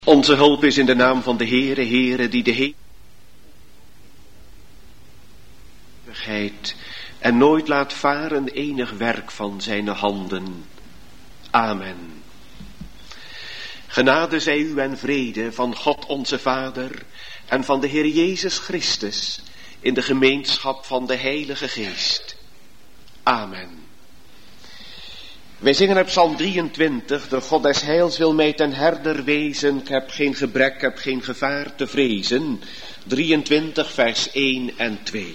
Onze hulp is in de naam van de Heere, Heere, die de eeuwigheid en nooit laat varen enig werk van zijn handen. Amen. Genade zij u en vrede van God onze Vader en van de Heer Jezus Christus in de gemeenschap van de Heilige Geest. Amen. Wij zingen op Psalm 23, de God des heils wil mij ten herder wezen, ik heb geen gebrek, ik heb geen gevaar te vrezen. 23 vers 1 en 2.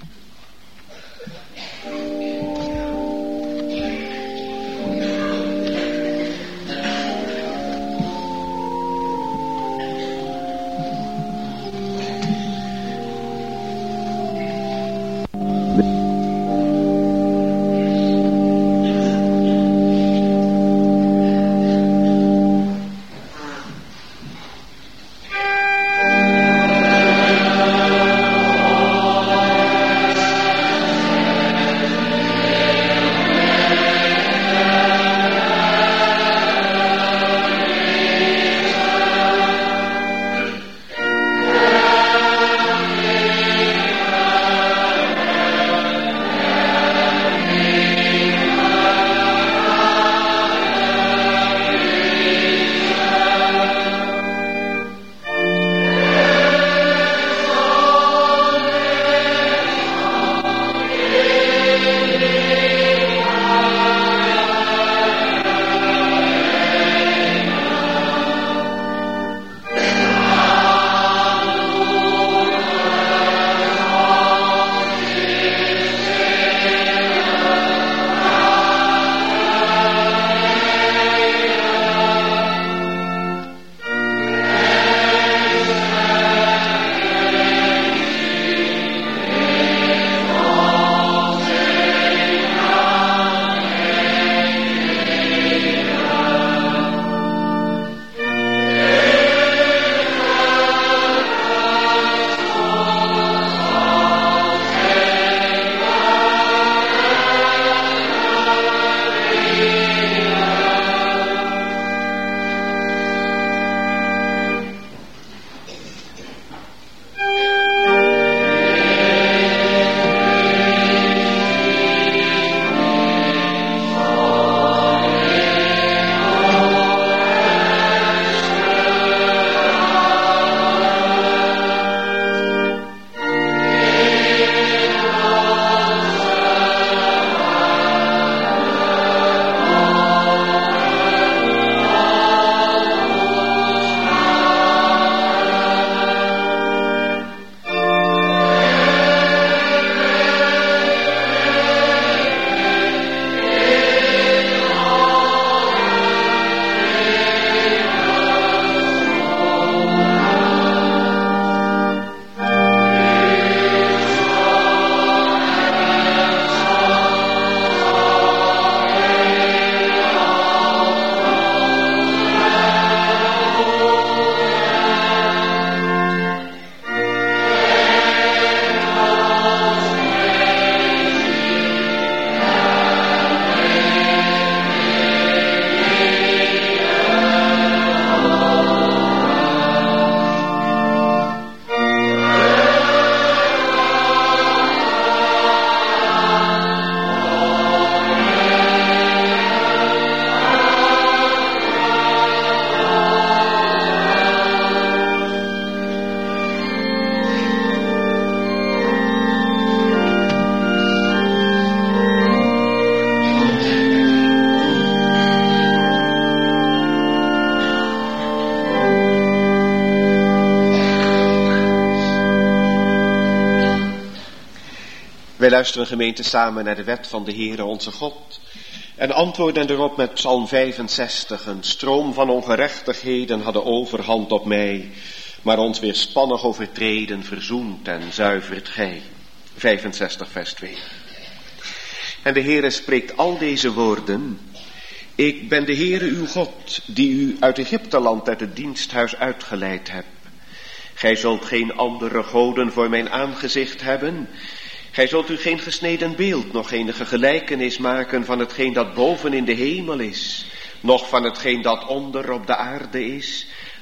Wij luisteren gemeente samen naar de wet van de Heere onze God en antwoorden erop met Psalm 65. Een stroom van ongerechtigheden hadden overhand op mij, maar ons weerspannig overtreden verzoent en zuivert gij. 65 vers 2. En de Heere spreekt al deze woorden. Ik ben de Heere uw God, die u uit Egypteland uit het diensthuis uitgeleid heb. Gij zult geen andere goden voor mijn aangezicht hebben. Gij zult u geen gesneden beeld, nog enige gelijkenis maken van hetgeen dat boven in de hemel is, noch van hetgeen dat onder op de aarde is,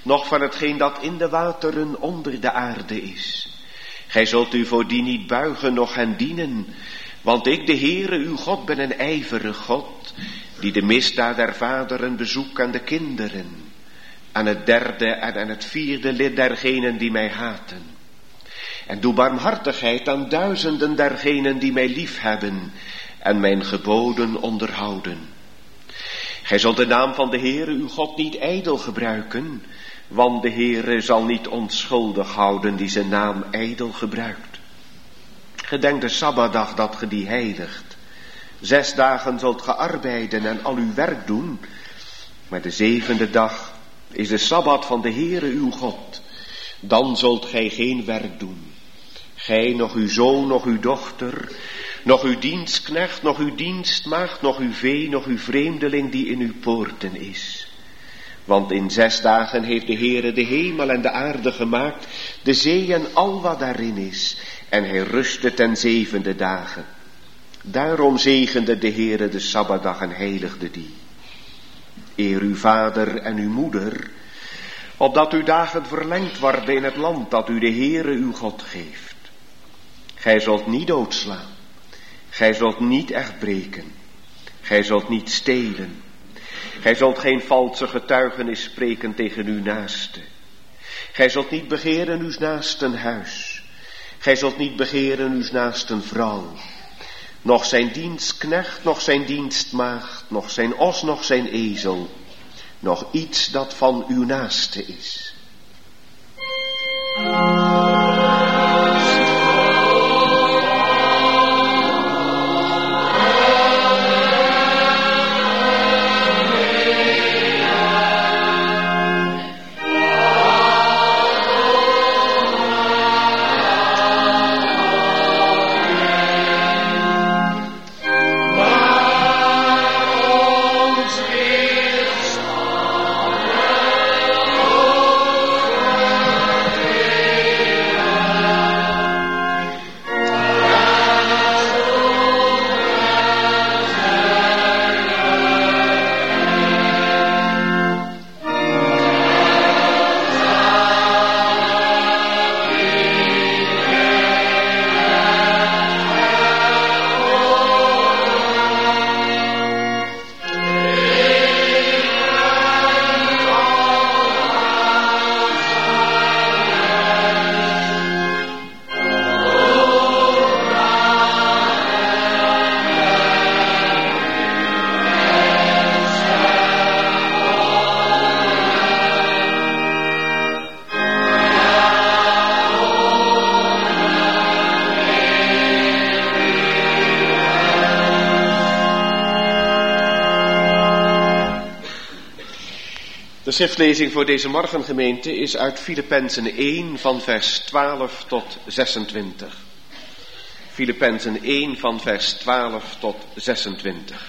noch van hetgeen dat in de wateren onder de aarde is. Gij zult u voor die niet buigen, noch hen dienen, want ik, de Heere, uw God, ben een ijverig God, die de misdaad der vaderen bezoekt aan de kinderen, aan het derde en aan het vierde lid dergenen die mij haten. En doe barmhartigheid aan duizenden dergenen die mij liefhebben en mijn geboden onderhouden. Gij zult de naam van de Heere uw God niet ijdel gebruiken, want de Heere zal niet onschuldig houden die zijn naam ijdel gebruikt. Gedenk de Sabbatdag dat ge die heiligt. 6 dagen zult ge arbeiden en al uw werk doen, maar de 7e dag is de Sabbat van de Heere uw God. Dan zult gij geen werk doen. Gij, noch uw zoon, noch uw dochter, noch uw dienstknecht, noch uw dienstmaagd, noch uw vee, noch uw vreemdeling die in uw poorten is. Want in 6 dagen heeft de Heere de hemel en de aarde gemaakt, de zee en al wat daarin is, en hij rustte ten 7e dagen. Daarom zegende de Heere de Sabbatdag en heiligde die. Eer uw vader en uw moeder, opdat uw dagen verlengd worden in het land dat u de Heere uw God geeft. Gij zult niet doodslaan, gij zult niet echt breken, gij zult niet stelen, gij zult geen valse getuigenis spreken tegen uw naaste. Gij zult niet begeren uw naasten huis, gij zult niet begeren uw naasten vrouw, noch zijn dienstknecht, noch zijn dienstmaagd, noch zijn os, noch zijn ezel, noch iets dat van uw naaste is. De schriftlezing voor deze morgengemeente is uit Filippenzen 1 van vers 12 tot 26. Filippenzen 1 van vers 12 tot 26.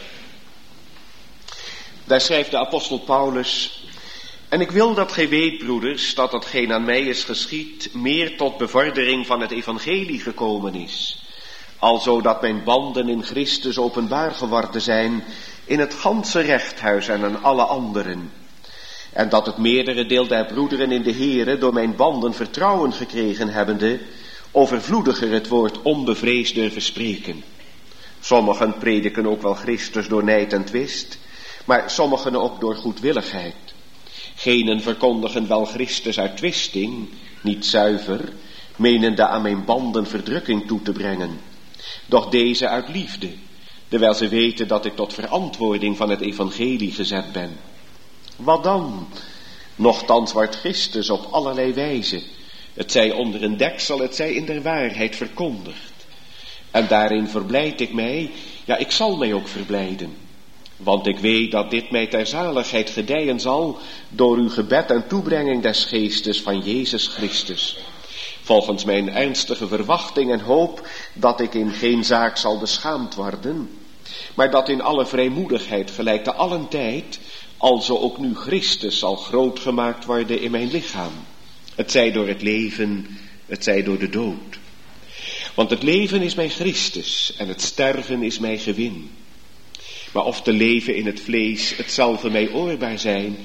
Daar schrijft de apostel Paulus: En ik wil dat gij weet, broeders, dat hetgeen aan mij is geschied meer tot bevordering van het evangelie gekomen is, alzo dat mijn banden in Christus openbaar geworden zijn in het ganse rechthuis en aan alle anderen. En dat het meerdere deel der broederen in de Heere door mijn banden vertrouwen gekregen hebbende, overvloediger het woord onbevreesd durven spreken. Sommigen prediken ook wel Christus door nijd en twist, maar sommigen ook door goedwilligheid. Genen verkondigen wel Christus uit twisting, niet zuiver, menende aan mijn banden verdrukking toe te brengen. Doch deze uit liefde, terwijl ze weten dat ik tot verantwoording van het evangelie gezet ben. Wat dan? Nochtans wordt Christus op allerlei wijze, het zij onder een deksel, het zij in der waarheid verkondigd. En daarin verblijd ik mij, ja, ik zal mij ook verblijden. Want ik weet dat dit mij ter zaligheid gedijen zal door uw gebed en toebrenging des geestes van Jezus Christus. Volgens mijn ernstige verwachting en hoop dat ik in geen zaak zal beschaamd worden, maar dat in alle vrijmoedigheid gelijk te allen tijd, alzo ook nu Christus zal groot gemaakt worden in mijn lichaam. Het zij door het leven, het zij door de dood. Want het leven is mij Christus en het sterven is mij gewin. Maar of te leven in het vlees hetzelfde mij oorbaar zijn,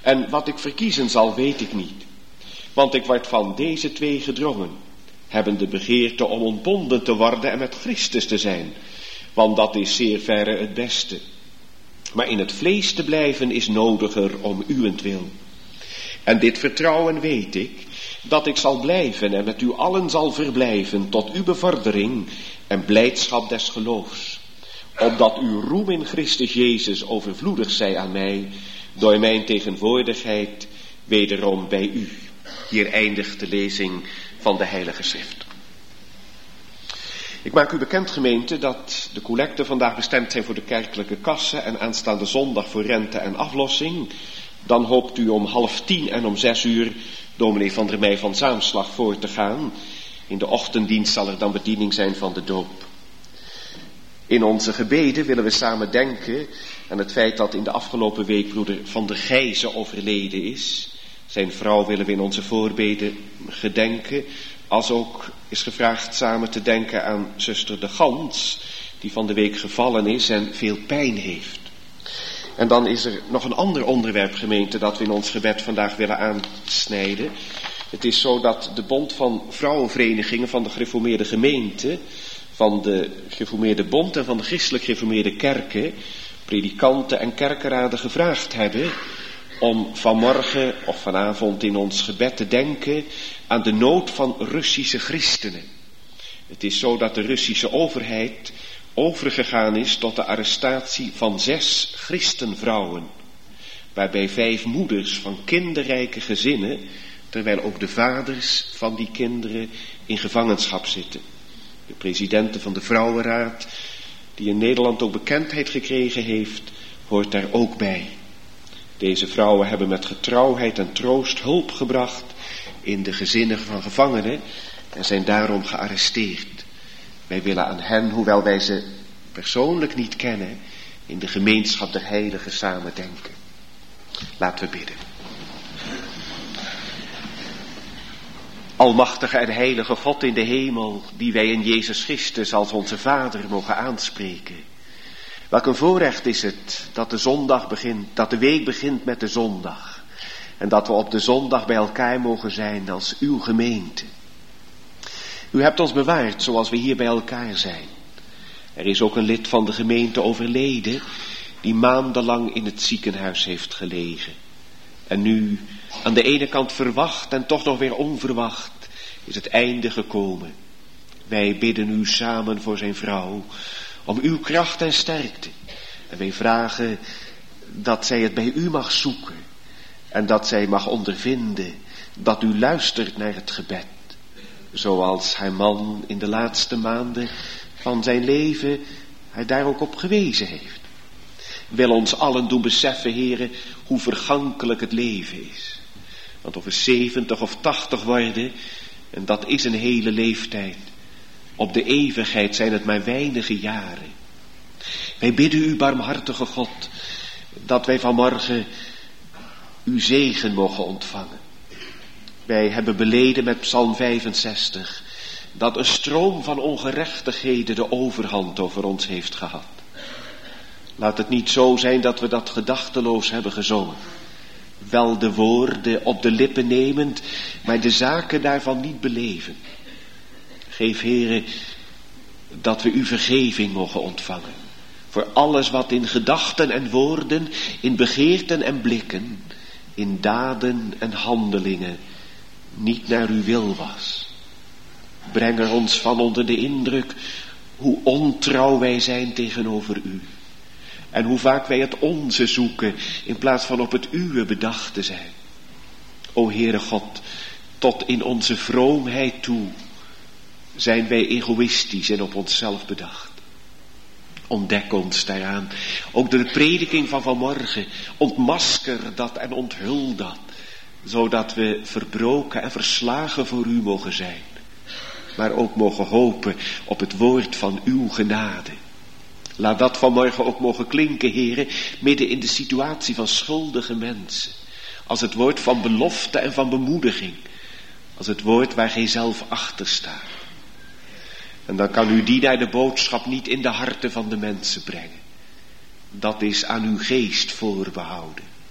En wat ik verkiezen zal, weet ik niet. Want ik word van deze twee gedrongen, hebben de begeerte om ontbonden te worden en met Christus te zijn. Want dat is zeer verre het beste. Maar in het vlees te blijven is nodiger om uwentwil. En dit vertrouwen weet ik, dat ik zal blijven en met u allen zal verblijven tot uw bevordering en blijdschap des geloofs. Opdat uw roem in Christus Jezus overvloedig zij aan mij, door mijn tegenwoordigheid wederom bij u. Hier eindigt de lezing van de Heilige Schrift. Ik maak u bekend, gemeente, dat de collecten vandaag bestemd zijn voor de kerkelijke kassen en aanstaande zondag voor rente en aflossing. Dan hoopt u om 9:30 en om 6:00 dominee Van der Meij van Zaamslag voor te gaan. In de ochtenddienst zal er dan bediening zijn van de doop. In onze gebeden willen we samen denken aan het feit dat in de afgelopen week broeder Van der Gijzen overleden is. Zijn vrouw willen we in onze voorbeden gedenken. Als ook is gevraagd samen te denken aan zuster de Gans, die van de week gevallen is en veel pijn heeft. En dan is er nog een ander onderwerp, gemeente, dat we in ons gebed vandaag willen aansnijden. Het is zo dat de Bond van Vrouwenverenigingen van de Gereformeerde Gemeente, van de Gereformeerde Bond en van de Christelijk Gereformeerde Kerken, predikanten en kerkenraden gevraagd hebben om vanmorgen of vanavond in ons gebed te denken aan de nood van Russische christenen. Het is zo dat de Russische overheid overgegaan is tot de arrestatie van 6 christenvrouwen, waarbij 5 moeders van kinderrijke gezinnen, terwijl ook de vaders van die kinderen in gevangenschap zitten. De presidente van de Vrouwenraad, die in Nederland ook bekendheid gekregen heeft, hoort daar ook bij. Deze vrouwen hebben met getrouwheid en troost hulp gebracht in de gezinnen van gevangenen en zijn daarom gearresteerd. Wij willen aan hen, hoewel wij ze persoonlijk niet kennen, in de gemeenschap der heiligen samen denken. Laten we bidden. Almachtige en heilige God in de hemel, die wij in Jezus Christus als onze Vader mogen aanspreken. Welk een voorrecht is het dat de zondag begint, dat de week begint met de zondag. En dat we op de zondag bij elkaar mogen zijn als uw gemeente. U hebt ons bewaard zoals we hier bij elkaar zijn. Er is ook een lid van de gemeente overleden die maandenlang in het ziekenhuis heeft gelegen. En nu aan de ene kant verwacht en toch nog weer onverwacht is het einde gekomen. Wij bidden u samen voor zijn vrouw om uw kracht en sterkte. En wij vragen dat zij het bij u mag zoeken en dat zij mag ondervinden dat u luistert naar het gebed. Zoals haar man in de laatste maanden van zijn leven hij daar ook op gewezen heeft. Wil ons allen doen beseffen, heren, hoe vergankelijk het leven is. Want of we 70 of 80 worden, en dat is een hele leeftijd, op de eeuwigheid zijn het maar weinige jaren. Wij bidden u, barmhartige God, dat wij vanmorgen uw zegen mogen ontvangen. Wij hebben beleden met Psalm 65 dat een stroom van ongerechtigheden de overhand over ons heeft gehad. Laat het niet zo zijn dat we dat gedachteloos hebben gezongen. Wel de woorden op de lippen nemend, maar de zaken daarvan niet beleven. Geef, Heere, dat we uw vergeving mogen ontvangen. Voor alles wat in gedachten en woorden, in begeerten en blikken, in daden en handelingen niet naar uw wil was. Breng er ons van onder de indruk hoe ontrouw wij zijn tegenover u. En hoe vaak wij het onze zoeken in plaats van op het uwe bedacht te zijn. O Heere God, tot in onze vroomheid toe zijn wij egoïstisch en op onszelf bedacht. Ontdek ons daaraan. Ook door de prediking van vanmorgen. Ontmasker dat en onthul dat. Zodat we verbroken en verslagen voor u mogen zijn. Maar ook mogen hopen op het woord van uw genade. Laat dat vanmorgen ook mogen klinken, Heere, midden in de situatie van schuldige mensen. Als het woord van belofte en van bemoediging. Als het woord waar gij zelf achter staat. En dan kan u die naar de boodschap niet in de harten van de mensen brengen. Dat is aan uw geest voorbehouden.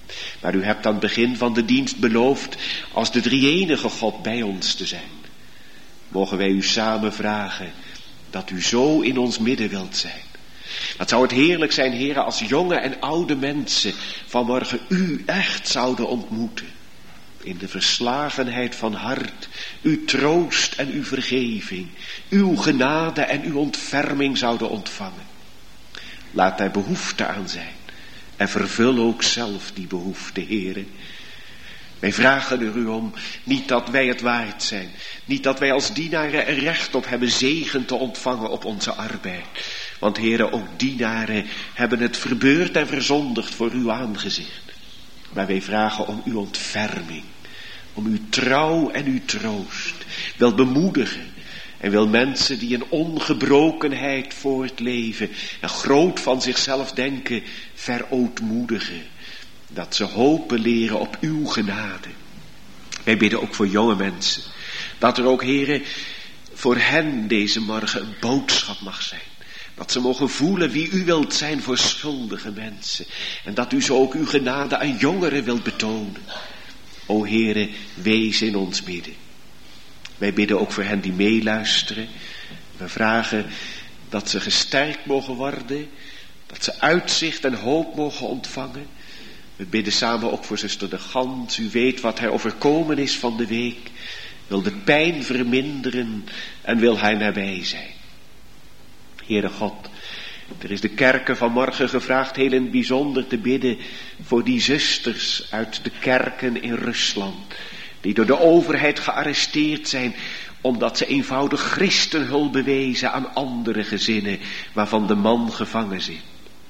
Maar u hebt aan het begin van de dienst beloofd als de drie-enige God bij ons te zijn. Mogen wij u samen vragen dat u zo in ons midden wilt zijn. Wat zou het heerlijk zijn, heren, als jonge en oude mensen vanmorgen u echt zouden ontmoeten. In de verslagenheid van hart, uw troost en uw vergeving, uw genade en uw ontferming zouden ontvangen. Laat daar behoefte aan zijn en vervul ook zelf die behoefte, heren. Wij vragen er u om, niet dat wij het waard zijn, niet dat wij als dienaren er recht op hebben zegen te ontvangen op onze arbeid. Want heren, ook dienaren hebben het verbeurd en verzondigd voor uw aangezicht. Maar wij vragen om uw ontferming, om uw trouw en uw troost. Wil bemoedigen en wil mensen die in ongebrokenheid voortleven en groot van zichzelf denken, verootmoedigen. Dat ze hopen leren op uw genade. Wij bidden ook voor jonge mensen. Dat er ook, heren, voor hen deze morgen een boodschap mag zijn. Dat ze mogen voelen wie u wilt zijn voor schuldige mensen. En dat u zo ook uw genade aan jongeren wilt betonen. O Heere, wees in ons midden. Wij bidden ook voor hen die meeluisteren. We vragen dat ze gesterkt mogen worden. Dat ze uitzicht en hoop mogen ontvangen. We bidden samen ook voor zuster de Gans. U weet wat haar overkomen is van de week. Wil de pijn verminderen en wil hij nabij zijn. Heere God, er is de kerken vanmorgen gevraagd heel in het bijzonder te bidden voor die zusters uit de kerken in Rusland. Die door de overheid gearresteerd zijn omdat ze eenvoudig christenhulp bewezen aan andere gezinnen waarvan de man gevangen zit.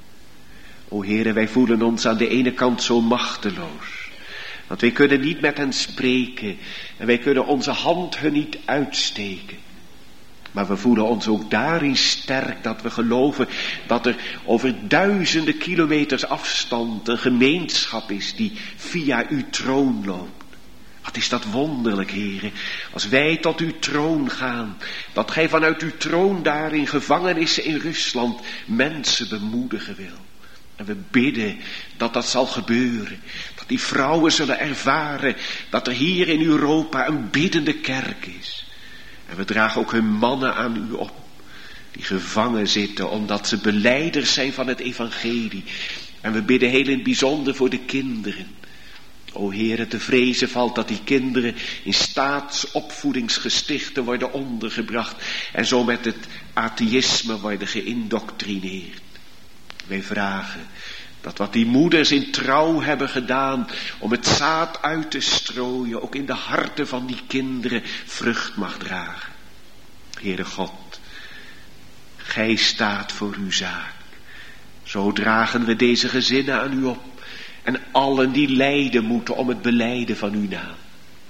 O Heere, wij voelen ons aan de ene kant zo machteloos. Want wij kunnen niet met hen spreken en wij kunnen onze hand hun niet uitsteken. Maar we voelen ons ook daarin sterk dat we geloven dat er over duizenden kilometers afstand een gemeenschap is die via uw troon loopt. Wat is dat wonderlijk, heren, als wij tot uw troon gaan, dat gij vanuit uw troon daar in gevangenissen in Rusland mensen bemoedigen wil. En we bidden dat dat zal gebeuren. Dat die vrouwen zullen ervaren dat er hier in Europa een biddende kerk is. En we dragen ook hun mannen aan u op. Die gevangen zitten omdat ze belijders zijn van het evangelie. En we bidden heel in het bijzonder voor de kinderen. O Heere, te vrezen valt dat die kinderen in staatsopvoedingsgestichten worden ondergebracht. En zo met het atheïsme worden geïndoctrineerd. Wij vragen dat wat die moeders in trouw hebben gedaan om het zaad uit te strooien, ook in de harten van die kinderen vrucht mag dragen. Heere God, gij staat voor uw zaak. Zo dragen we deze gezinnen aan u op en allen die lijden moeten om het belijden van uw naam.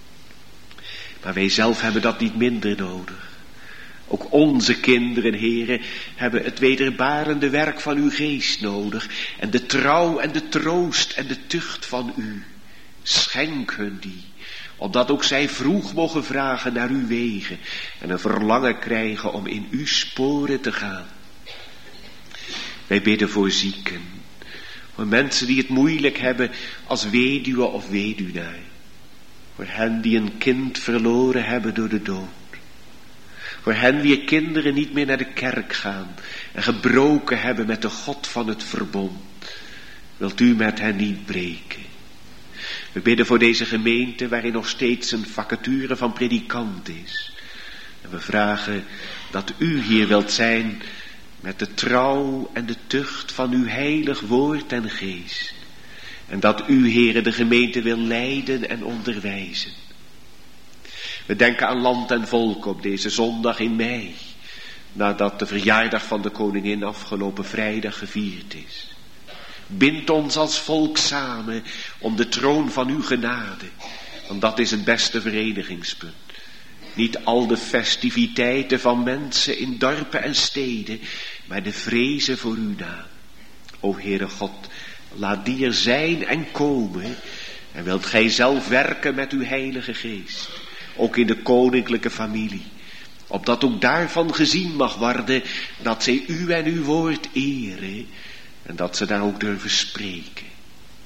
Maar wij zelf hebben dat niet minder nodig. Ook onze kinderen, heren, hebben het wederbarende werk van uw geest nodig. En de trouw en de troost en de tucht van u. Schenk hun die. Opdat ook zij vroeg mogen vragen naar uw wegen. En een verlangen krijgen om in uw sporen te gaan. Wij bidden voor zieken. Voor mensen die het moeilijk hebben als weduwe of weduwnaar. Voor hen die een kind verloren hebben door de dood. Voor hen wier kinderen niet meer naar de kerk gaan en gebroken hebben met de God van het verbond. Wilt u met hen niet breken. We bidden voor deze gemeente waarin nog steeds een vacature van predikant is. En we vragen dat u hier wilt zijn met de trouw en de tucht van uw heilig woord en geest. En dat u, Heere, de gemeente wil leiden en onderwijzen. We denken aan land en volk op deze zondag in mei, nadat de verjaardag van de koningin afgelopen vrijdag gevierd is. Bind ons als volk samen om de troon van uw genade, want dat is het beste verenigingspunt. Niet al de festiviteiten van mensen in dorpen en steden, maar de vrezen voor uw naam. O Heere God, laat die er zijn en komen, en wilt gij zelf werken met uw heilige geest. Ook in de koninklijke familie. Opdat ook daarvan gezien mag worden dat zij u en uw woord eren. En dat ze daar ook durven spreken.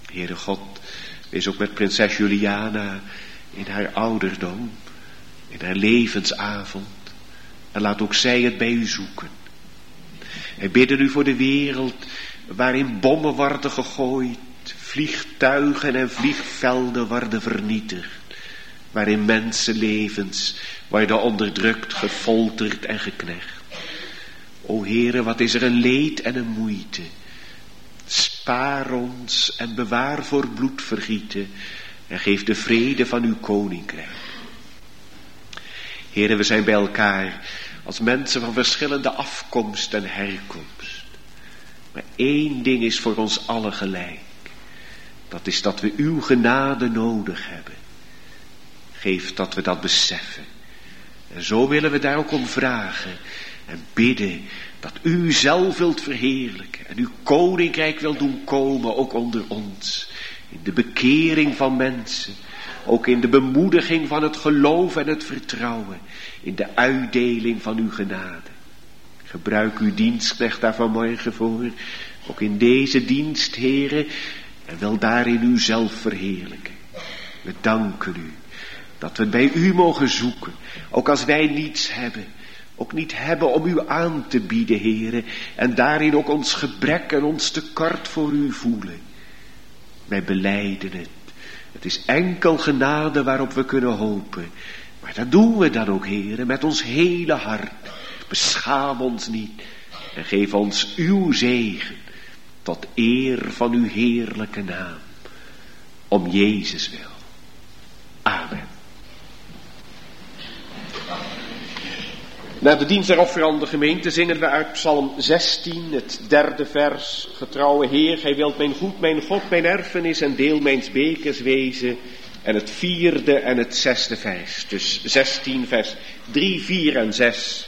Heere God, wees ook met prinses Juliana in haar ouderdom, in haar levensavond. En laat ook zij het bij u zoeken. Wij bidden u voor de wereld waarin bommen worden gegooid, vliegtuigen en vliegvelden worden vernietigd. Waarin mensenlevens worden onderdrukt, gefolterd en geknecht. O Heere, wat is er een leed en een moeite. Spaar ons en bewaar voor bloedvergieten en geef de vrede van uw koninkrijk. Heere, we zijn bij elkaar als mensen van verschillende afkomst en herkomst. Maar één ding is voor ons allen gelijk. Dat is dat we uw genade nodig hebben. Geef dat we dat beseffen. En zo willen we daar ook om vragen en bidden dat u zelf wilt verheerlijken en uw koninkrijk wil doen komen, ook onder ons. In de bekering van mensen, ook in de bemoediging van het geloof en het vertrouwen, in de uitdeling van uw genade. Gebruik uw dienstknecht daar vanmorgen voor, ook in deze dienst, Heere, en wil daarin u zelf verheerlijken. We danken u dat we bij u mogen zoeken, ook als wij niets hebben. Ook niet hebben om u aan te bieden, Heere, en daarin ook ons gebrek en ons tekort voor u voelen. Wij belijden het. Het is enkel genade waarop we kunnen hopen. Maar dat doen we dan ook, Heere, met ons hele hart. Beschaam ons niet en geef ons uw zegen tot eer van uw heerlijke naam. Om Jezus wil. Amen. Na de dienst der offerande gemeente zingen we uit Psalm 16, het 3e vers. Getrouwe Heer, gij wilt mijn goed, mijn God, mijn erfenis en deel mijns bekers wezen. En het 4e en het 6e vers. Dus 16 vers 3, 4 en 6.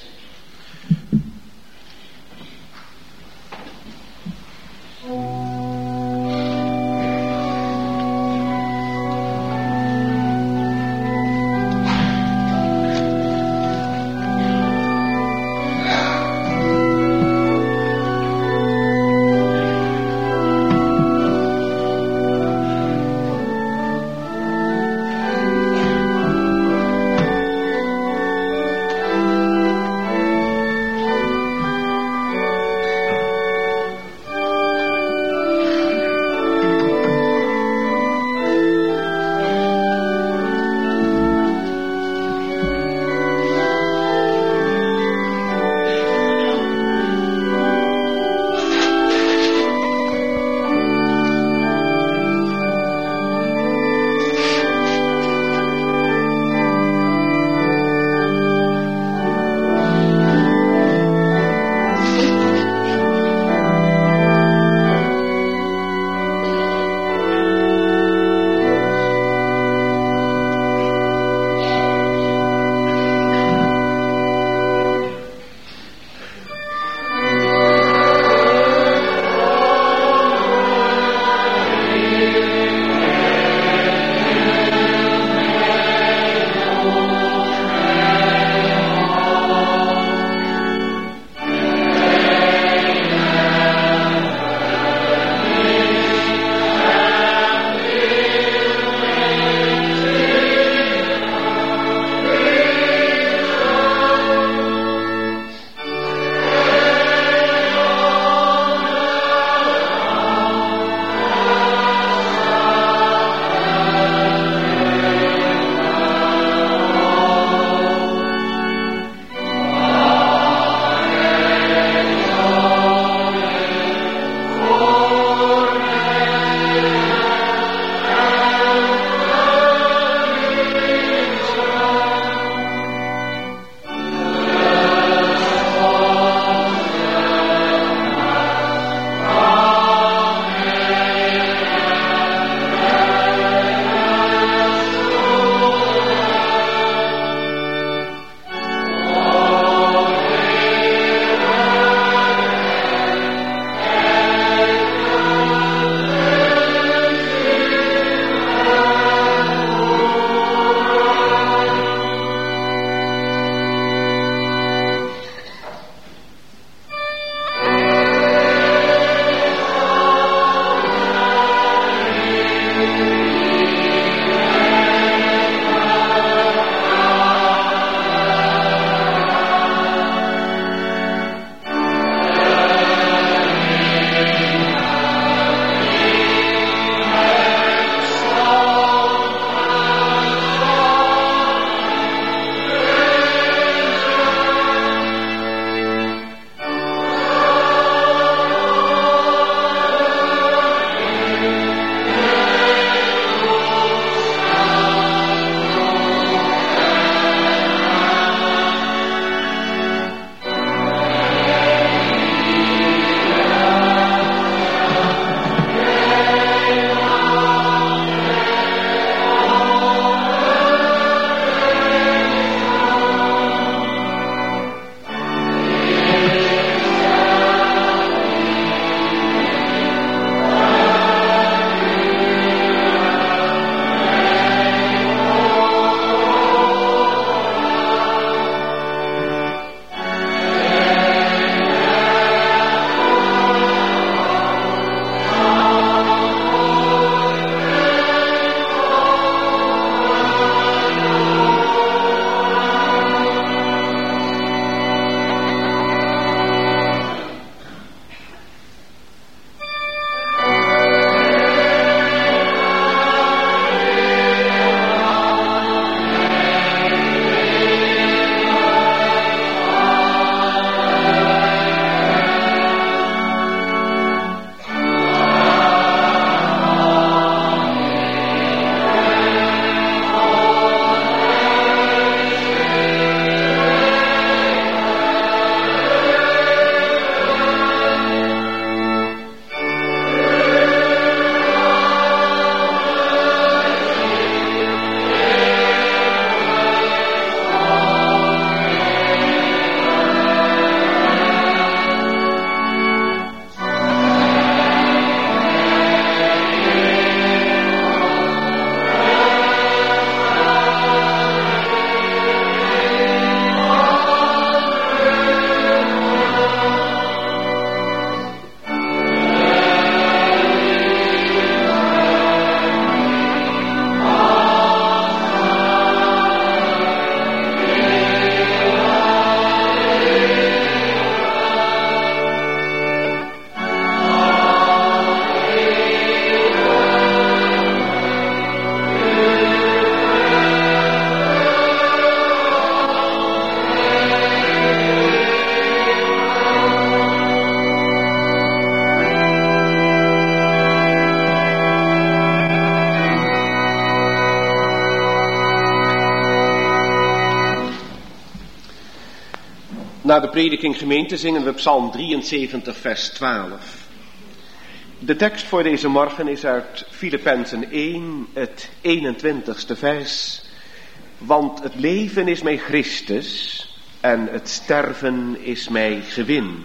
Na de prediking gemeente zingen we Psalm 73 vers 12. De tekst voor deze morgen is uit Filippenzen 1, het 21ste vers. Want het leven is mij Christus en het sterven is mij gewin.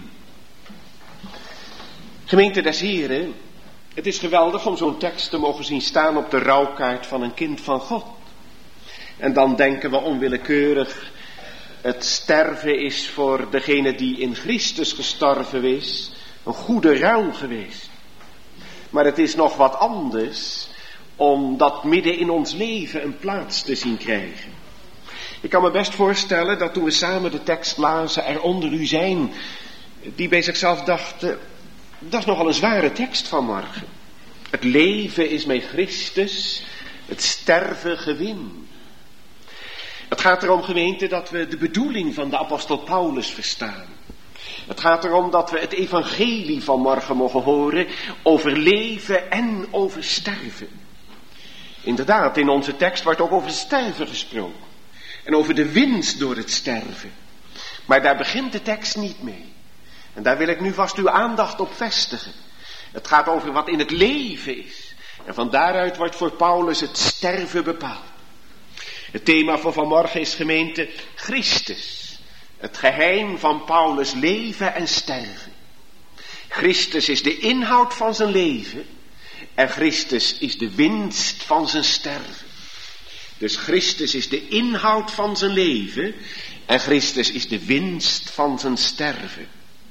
Gemeente des Heren, het is geweldig om zo'n tekst te mogen zien staan op de rouwkaart van een kind van God. En dan denken we onwillekeurig, het sterven is voor degene die in Christus gestorven is, een goede ruil geweest. Maar het is nog wat anders om dat midden in ons leven een plaats te zien krijgen. Ik kan me best voorstellen dat toen we samen de tekst lazen, er onder u zijn die bij zichzelf dachten, dat is nogal een zware tekst vanmorgen. Het leven is mij Christus, het sterven gewin. Het gaat erom, gemeente, dat we de bedoeling van de apostel Paulus verstaan. Het gaat erom dat we het evangelie van morgen mogen horen over leven en over sterven. Inderdaad, in onze tekst wordt ook over sterven gesproken. En over de winst door het sterven. Maar daar begint de tekst niet mee. En daar wil ik nu vast uw aandacht op vestigen. Het gaat over wat in het leven is. En van daaruit wordt voor Paulus het sterven bepaald. Het thema van vanmorgen is, gemeente, Christus. Het geheim van Paulus leven en sterven. Christus is de inhoud van zijn leven. En Christus is de winst van zijn sterven. Dus Christus is de inhoud van zijn leven. En Christus is de winst van zijn sterven.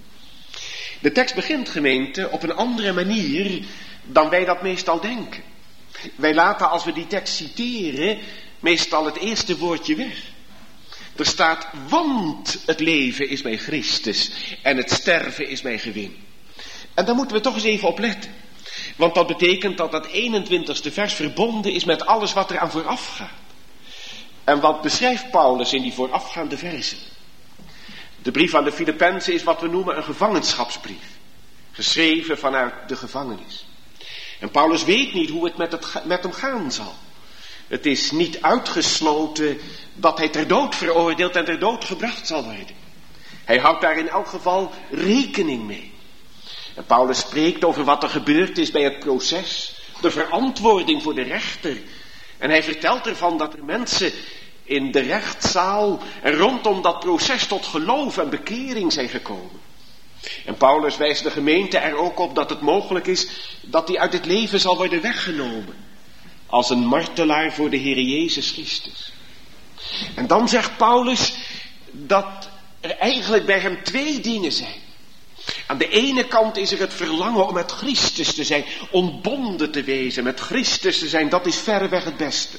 De tekst begint, gemeente, op een andere manier dan wij dat meestal denken. Wij laten, als we die tekst citeren, meestal het eerste woordje weg. Er staat, want het leven is mij Christus en het sterven is mij gewin. En daar moeten we toch eens even op letten. Want dat betekent dat dat 21ste vers verbonden is met alles wat er aan vooraf gaat. En wat beschrijft Paulus in die voorafgaande versen? De brief aan de Filippenzen is wat we noemen een gevangenschapsbrief. Geschreven vanuit de gevangenis. En Paulus weet niet hoe het met hem gaan zal. Het is niet uitgesloten dat hij ter dood veroordeeld en ter dood gebracht zal worden. Hij houdt daar in elk geval rekening mee. En Paulus spreekt over wat er gebeurd is bij het proces. De verantwoording voor de rechter. En hij vertelt ervan dat er mensen in de rechtszaal en rondom dat proces tot geloof en bekering zijn gekomen. En Paulus wijst de gemeente er ook op dat het mogelijk is dat hij uit het leven zal worden weggenomen. Als een martelaar voor de Heer Jezus Christus. En dan zegt Paulus dat er eigenlijk bij hem twee dingen zijn. Aan de ene kant is er het verlangen om met Christus te zijn, ontbonden te wezen, met Christus te zijn, dat is verreweg het beste.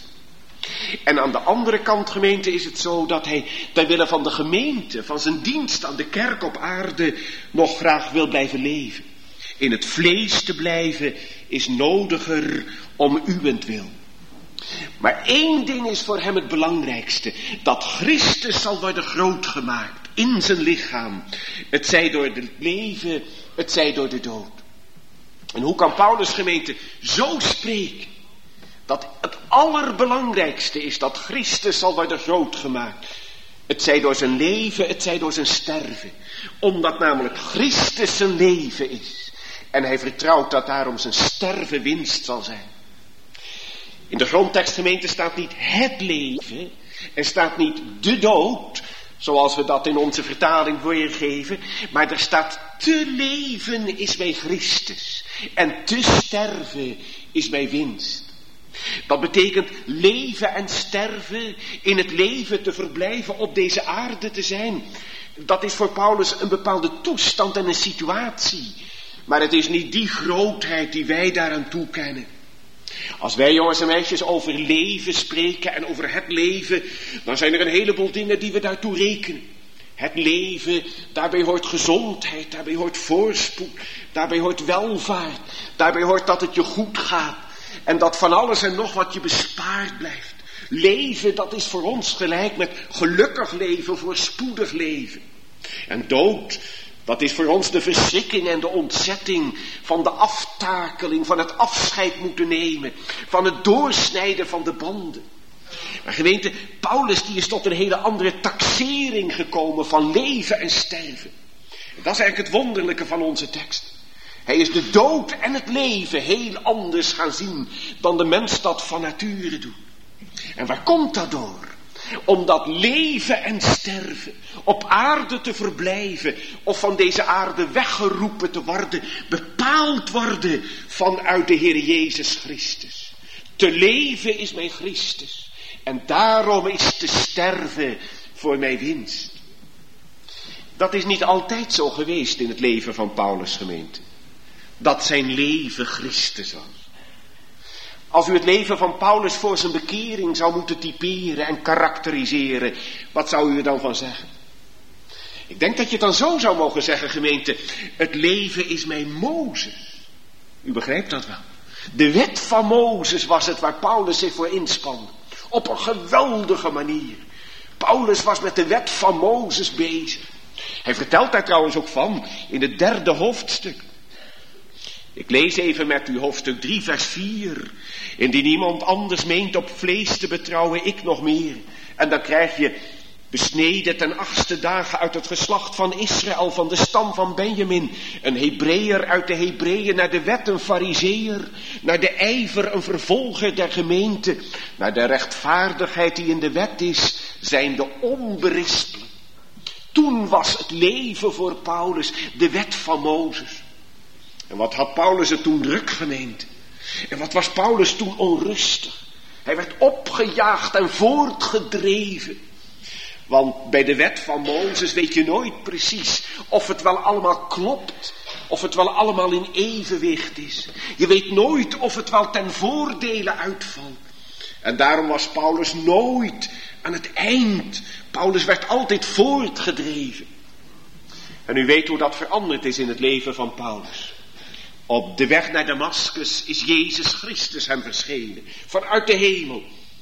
En aan de andere kant, gemeente, is het zo dat hij ter wille van de gemeente, van zijn dienst aan de kerk op aarde, nog graag wil blijven leven. In het vlees te blijven is nodiger om uwentwil. Maar één ding is voor hem het belangrijkste. Dat Christus zal worden groot gemaakt in zijn lichaam. Het zij door het leven, het zij door de dood. En hoe kan Paulus, gemeente, zo spreken? Dat het allerbelangrijkste is dat Christus zal worden groot gemaakt. Het zij door zijn leven, het zij door zijn sterven. Omdat namelijk Christus zijn leven is. En hij vertrouwt dat daarom zijn sterven winst zal zijn. In de grondtekstgemeente staat niet het leven. Er staat niet de dood. Zoals we dat in onze vertaling weergeven. Maar er staat te leven is bij Christus. En te sterven is bij winst. Dat betekent leven en sterven, in het leven te verblijven, op deze aarde te zijn. Dat is voor Paulus een bepaalde toestand en een situatie. Maar het is niet die grootheid die wij daaraan toekennen. Als wij, jongens en meisjes, over leven spreken en over het leven, dan zijn er een heleboel dingen die we daartoe rekenen. Het leven, daarbij hoort gezondheid, daarbij hoort voorspoed, daarbij hoort welvaart, daarbij hoort dat het je goed gaat. En dat van alles en nog wat je bespaard blijft. Leven, dat is voor ons gelijk met gelukkig leven, voorspoedig leven. En dood, dat is voor ons de verschrikking en de ontzetting van de aftakeling, van het afscheid moeten nemen, van het doorsnijden van de banden. Maar gemeente, Paulus die is tot een hele andere taxering gekomen van leven en sterven. En dat is eigenlijk het wonderlijke van onze tekst. Hij is de dood en het leven heel anders gaan zien dan de mens dat van nature doet. En waar komt dat door? Omdat leven en sterven, op aarde te verblijven of van deze aarde weggeroepen te worden, bepaald worden vanuit de Heer Jezus Christus. Te leven is mijn Christus en daarom is te sterven voor mijn winst. Dat is niet altijd zo geweest in het leven van Paulus, gemeente. Dat zijn leven Christus was. Als u het leven van Paulus voor zijn bekering zou moeten typeren en karakteriseren, wat zou u er dan van zeggen? Ik denk dat je het dan zo zou mogen zeggen, gemeente. Het leven is mijn Mozes. U begrijpt dat wel. De wet van Mozes was het waar Paulus zich voor inspande. Op een geweldige manier. Paulus was met de wet van Mozes bezig. Hij vertelt daar trouwens ook van in het 3e hoofdstuk. Ik lees even met u hoofdstuk 3 vers 4. Indien iemand anders meent op vlees te betrouwen, ik nog meer. En dan krijg je besneden ten 8e dagen uit het geslacht van Israël, van de stam van Benjamin. Een Hebreeër uit de Hebreeën, naar de wet een Farizeeër, naar de ijver een vervolger der gemeente, naar de rechtvaardigheid die in de wet is, zijn de onberispelijk. Toen was het leven voor Paulus de wet van Mozes. En wat had Paulus er toen druk, gemeente? En wat was Paulus toen onrustig? Hij werd opgejaagd en voortgedreven. Want bij de wet van Mozes weet je nooit precies of het wel allemaal klopt. Of het wel allemaal in evenwicht is. Je weet nooit of het wel ten voordele uitvalt. En daarom was Paulus nooit aan het eind. Paulus werd altijd voortgedreven. En u weet hoe dat veranderd is in het leven van Paulus. Op de weg naar Damaskus is Jezus Christus hem verschenen. Vanuit de hemel.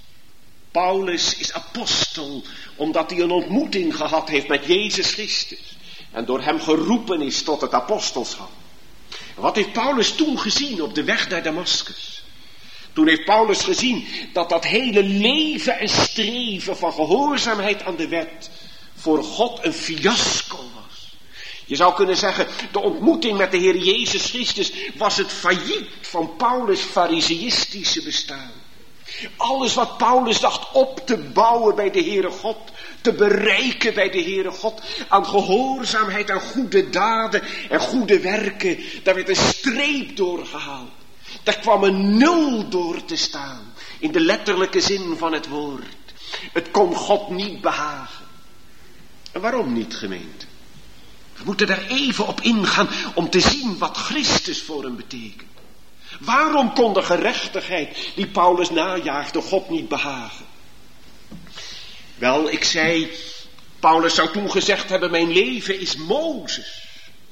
Paulus is apostel omdat hij een ontmoeting gehad heeft met Jezus Christus. En door hem geroepen is tot het apostelschap. En wat heeft Paulus toen gezien op de weg naar Damaskus? Toen heeft Paulus gezien dat dat hele leven en streven van gehoorzaamheid aan de wet voor God een fiasco was. Je zou kunnen zeggen, de ontmoeting met de Heer Jezus Christus was het failliet van Paulus' fariseïstische bestaan. Alles wat Paulus dacht op te bouwen bij de Heere God, te bereiken bij de Heere God, aan gehoorzaamheid, aan goede daden en goede werken, daar werd een streep doorgehaald. Daar kwam een 0 door te staan, in de letterlijke zin van het woord. Het kon God niet behagen. En waarom niet, gemeente? We moeten daar even op ingaan om te zien wat Christus voor hem betekent. Waarom kon de gerechtigheid die Paulus najaagde God niet behagen? Wel, ik zei, Paulus zou toen gezegd hebben, mijn leven is Mozes.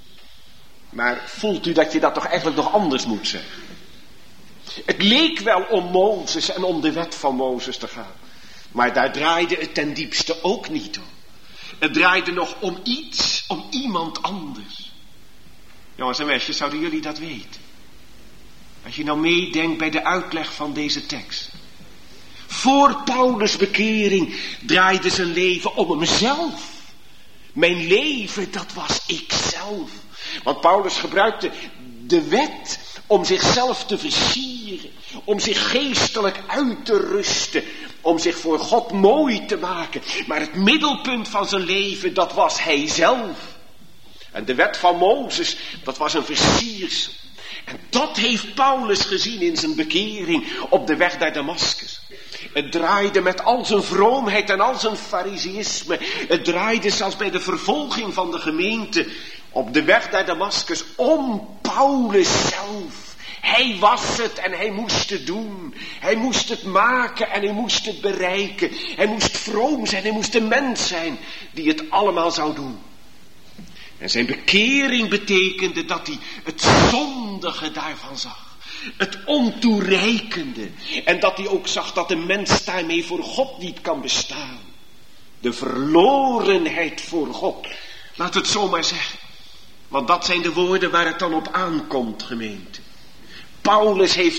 Maar voelt u dat je dat toch eigenlijk nog anders moet zeggen? Het leek wel om Mozes en om de wet van Mozes te gaan. Maar daar draaide het ten diepste ook niet om. Het draaide nog om iets, om iemand anders. Jongens en meisjes, zouden jullie dat weten? Als je nou meedenkt bij de uitleg van deze tekst. Voor Paulus' bekering draaide zijn leven om hemzelf. Mijn leven, dat was ikzelf. Want Paulus gebruikte de wet om zichzelf te versieren. Om zich geestelijk uit te rusten. Om zich voor God mooi te maken. Maar het middelpunt van zijn leven, dat was hij zelf. En de wet van Mozes, dat was een versiersel. En dat heeft Paulus gezien in zijn bekering op de weg naar Damaskus. Het draaide met al zijn vroomheid en al zijn fariseïsme. Het draaide zelfs bij de vervolging van de gemeente op de weg naar Damaskus om Paulus zelf. Hij was het en hij moest het doen. Hij moest het maken en hij moest het bereiken. Hij moest vroom zijn, hij moest de mens zijn die het allemaal zou doen. En zijn bekering betekende dat hij het zondige daarvan zag. Het ontoereikende. En dat hij ook zag dat de mens daarmee voor God niet kan bestaan. De verlorenheid voor God. Laat het zo maar zeggen. Want dat zijn de woorden waar het dan op aankomt, gemeente. Paulus heeft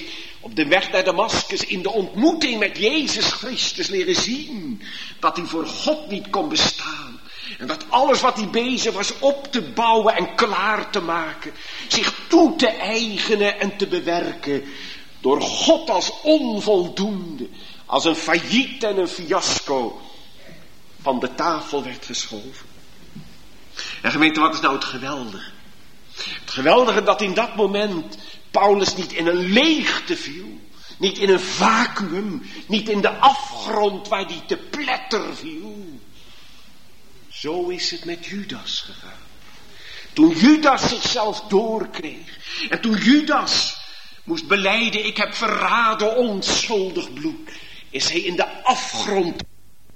op de weg naar Damaskus, in de ontmoeting met Jezus Christus leren zien dat hij voor God niet kon bestaan. En dat alles wat hij bezig was op te bouwen en klaar te maken, zich toe te eigenen en te bewerken, door God als onvoldoende, als een failliet en een fiasco, van de tafel werd geschoven. En gemeente, wat is nou het geweldige? Het geweldige dat in dat moment Paulus niet in een leegte viel, niet in een vacuüm, niet in de afgrond waar hij te pletter viel. Zo is het met Judas gegaan. Toen Judas zichzelf doorkreeg en toen Judas moest belijden, ik heb verraden onschuldig bloed, is hij in de afgrond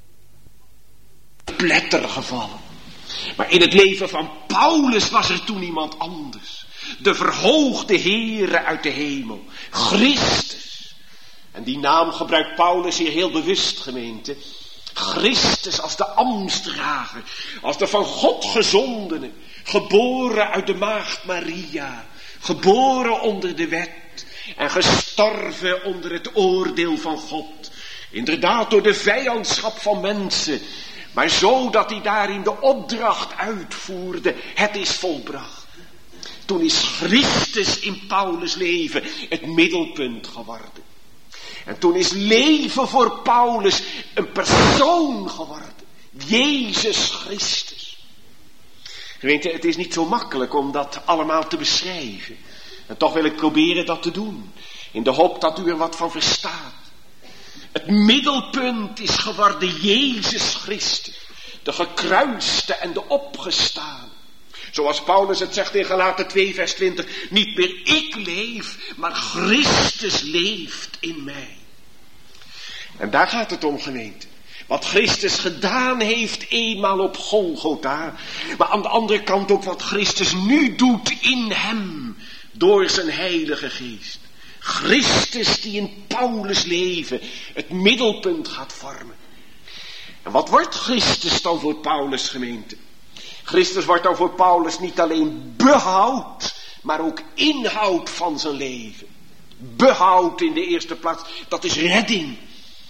pletter gevallen. Maar in het leven van Paulus was er toen iemand anders. De verhoogde Heere uit de hemel. Christus. En die naam gebruikt Paulus hier heel bewust, gemeente. Christus als de ambtsdrager. Als de van God gezondene. Geboren uit de maagd Maria. Geboren onder de wet. En gestorven onder het oordeel van God. Inderdaad door de vijandschap van mensen. Maar zo dat hij daarin de opdracht uitvoerde. Het is volbracht. Toen is Christus in Paulus' leven het middelpunt geworden. En toen is leven voor Paulus een persoon geworden. Jezus Christus. Gemeente, het is niet zo makkelijk om dat allemaal te beschrijven. En toch wil ik proberen dat te doen. In de hoop dat u er wat van verstaat. Het middelpunt is geworden Jezus Christus. De gekruiste en de opgestaan. Zoals Paulus het zegt in Galaten 2 vers 20. Niet meer ik leef, maar Christus leeft in mij. En daar gaat het om, gemeente. Wat Christus gedaan heeft eenmaal op Golgotha. Maar aan de andere kant ook wat Christus nu doet in hem. Door zijn heilige geest. Christus die in Paulus' leven het middelpunt gaat vormen. En wat wordt Christus dan voor Paulus, gemeente? Christus wordt dan voor Paulus niet alleen behoud, maar ook inhoud van zijn leven. Behoud in de eerste plaats, dat is redding.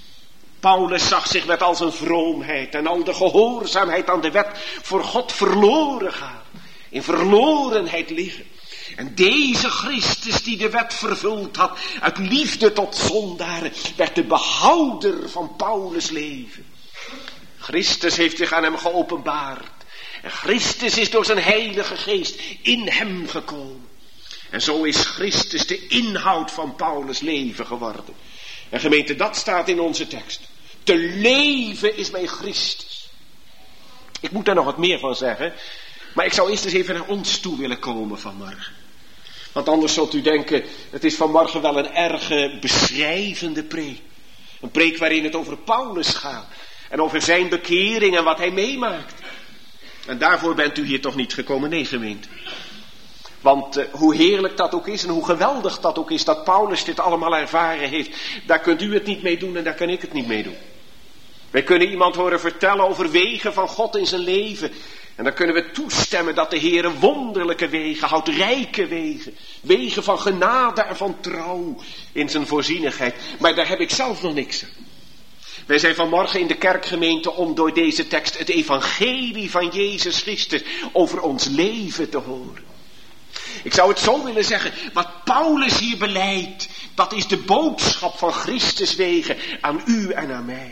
Paulus zag zich met al zijn vroomheid en al de gehoorzaamheid aan de wet voor God verloren gaan. In verlorenheid liggen. En deze Christus die de wet vervuld had, uit liefde tot zondaren, werd de behouder van Paulus' leven. Christus heeft zich aan hem geopenbaard. En Christus is door zijn heilige geest in hem gekomen. En zo is Christus de inhoud van Paulus' leven geworden. En gemeente, dat staat in onze tekst. Te leven is bij Christus. Ik moet daar nog wat meer van zeggen. Maar ik zou eerst eens even naar ons toe willen komen vanmorgen. Want anders zult u denken, het is vanmorgen wel een erge beschrijvende preek. Een preek waarin het over Paulus gaat. En over zijn bekering en wat hij meemaakt. En daarvoor bent u hier toch niet gekomen, nee gemeente. Want hoe heerlijk dat ook is en hoe geweldig dat ook is dat Paulus dit allemaal ervaren heeft. Daar kunt u het niet mee doen en daar kan ik het niet mee doen. Wij kunnen iemand horen vertellen over wegen van God in zijn leven. En dan kunnen we toestemmen dat de Heer wonderlijke wegen houdt, rijke wegen. Wegen van genade en van trouw in zijn voorzienigheid. Maar daar heb ik zelf nog niks aan. Wij zijn vanmorgen in de kerkgemeente om door deze tekst het evangelie van Jezus Christus over ons leven te horen. Ik zou het zo willen zeggen, wat Paulus hier belijdt, dat is de boodschap van Christus wegen aan u en aan mij.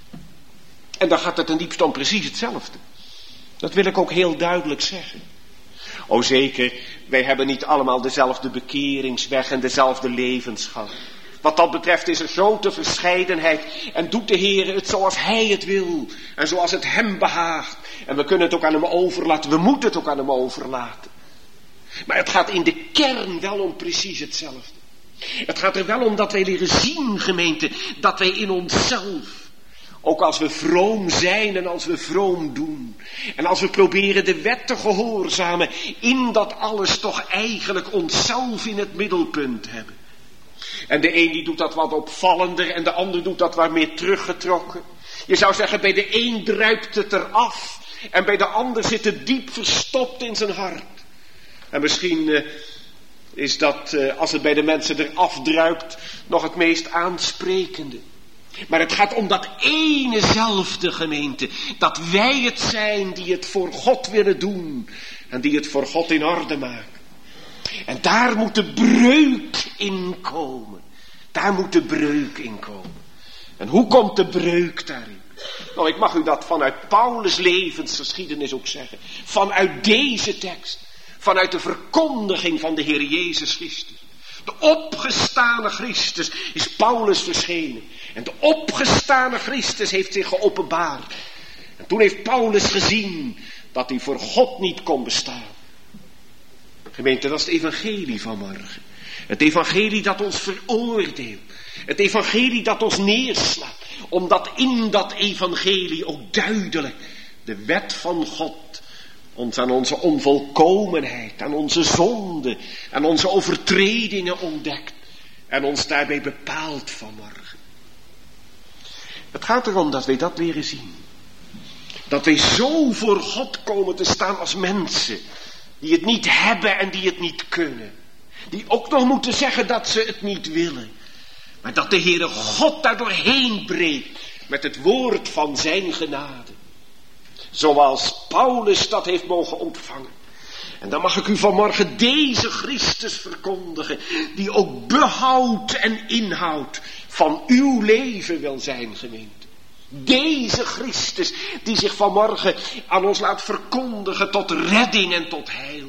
En dan gaat het ten diepste om precies hetzelfde. Dat wil ik ook heel duidelijk zeggen. O zeker, wij hebben niet allemaal dezelfde bekeringsweg en dezelfde levensgang. Wat dat betreft is er grote verscheidenheid en doet de Heer het zoals Hij het wil en zoals het Hem behaagt. En we kunnen het ook aan Hem overlaten, we moeten het ook aan Hem overlaten. Maar het gaat in de kern wel om precies hetzelfde. Het gaat er wel om dat wij leren zien, gemeente, dat wij in onszelf, ook als we vroom zijn en als we vroom doen, en als we proberen de wet te gehoorzamen, in dat alles toch eigenlijk onszelf in het middelpunt hebben. En de een die doet dat wat opvallender en de ander doet dat wat meer teruggetrokken. Je zou zeggen, bij de een druipt het eraf en bij de ander zit het diep verstopt in zijn hart. En misschien is dat, als het bij de mensen eraf druipt, nog het meest aansprekende. Maar het gaat om dat enezelfde, gemeente, dat wij het zijn die het voor God willen doen en die het voor God in orde maken. En daar moet de breuk in komen. Daar moet de breuk in komen. En hoe komt de breuk daarin? Nou, ik mag u dat vanuit Paulus' levensgeschiedenis ook zeggen. Vanuit deze tekst. Vanuit de verkondiging van de Heer Jezus Christus. De opgestane Christus is Paulus verschenen. En de opgestane Christus heeft zich geopenbaard. En toen heeft Paulus gezien dat hij voor God niet kon bestaan. Gemeente, dat is het evangelie van morgen. Het evangelie dat ons veroordeelt. Het evangelie dat ons neerslaat. Omdat in dat evangelie ook duidelijk de wet van God ons aan onze onvolkomenheid, aan onze zonde, aan onze overtredingen ontdekt. En ons daarbij bepaalt vanmorgen. Het gaat erom dat wij dat leren zien. Dat wij zo voor God komen te staan als mensen die het niet hebben en die het niet kunnen. Die ook nog moeten zeggen dat ze het niet willen. Maar dat de Heere God daar doorheen breekt met het woord van zijn genade. Zoals Paulus dat heeft mogen ontvangen. En dan mag ik u vanmorgen deze Christus verkondigen, die ook behoud en inhoud van uw leven wil zijn, gemeente. Deze Christus die zich vanmorgen aan ons laat verkondigen tot redding en tot heil.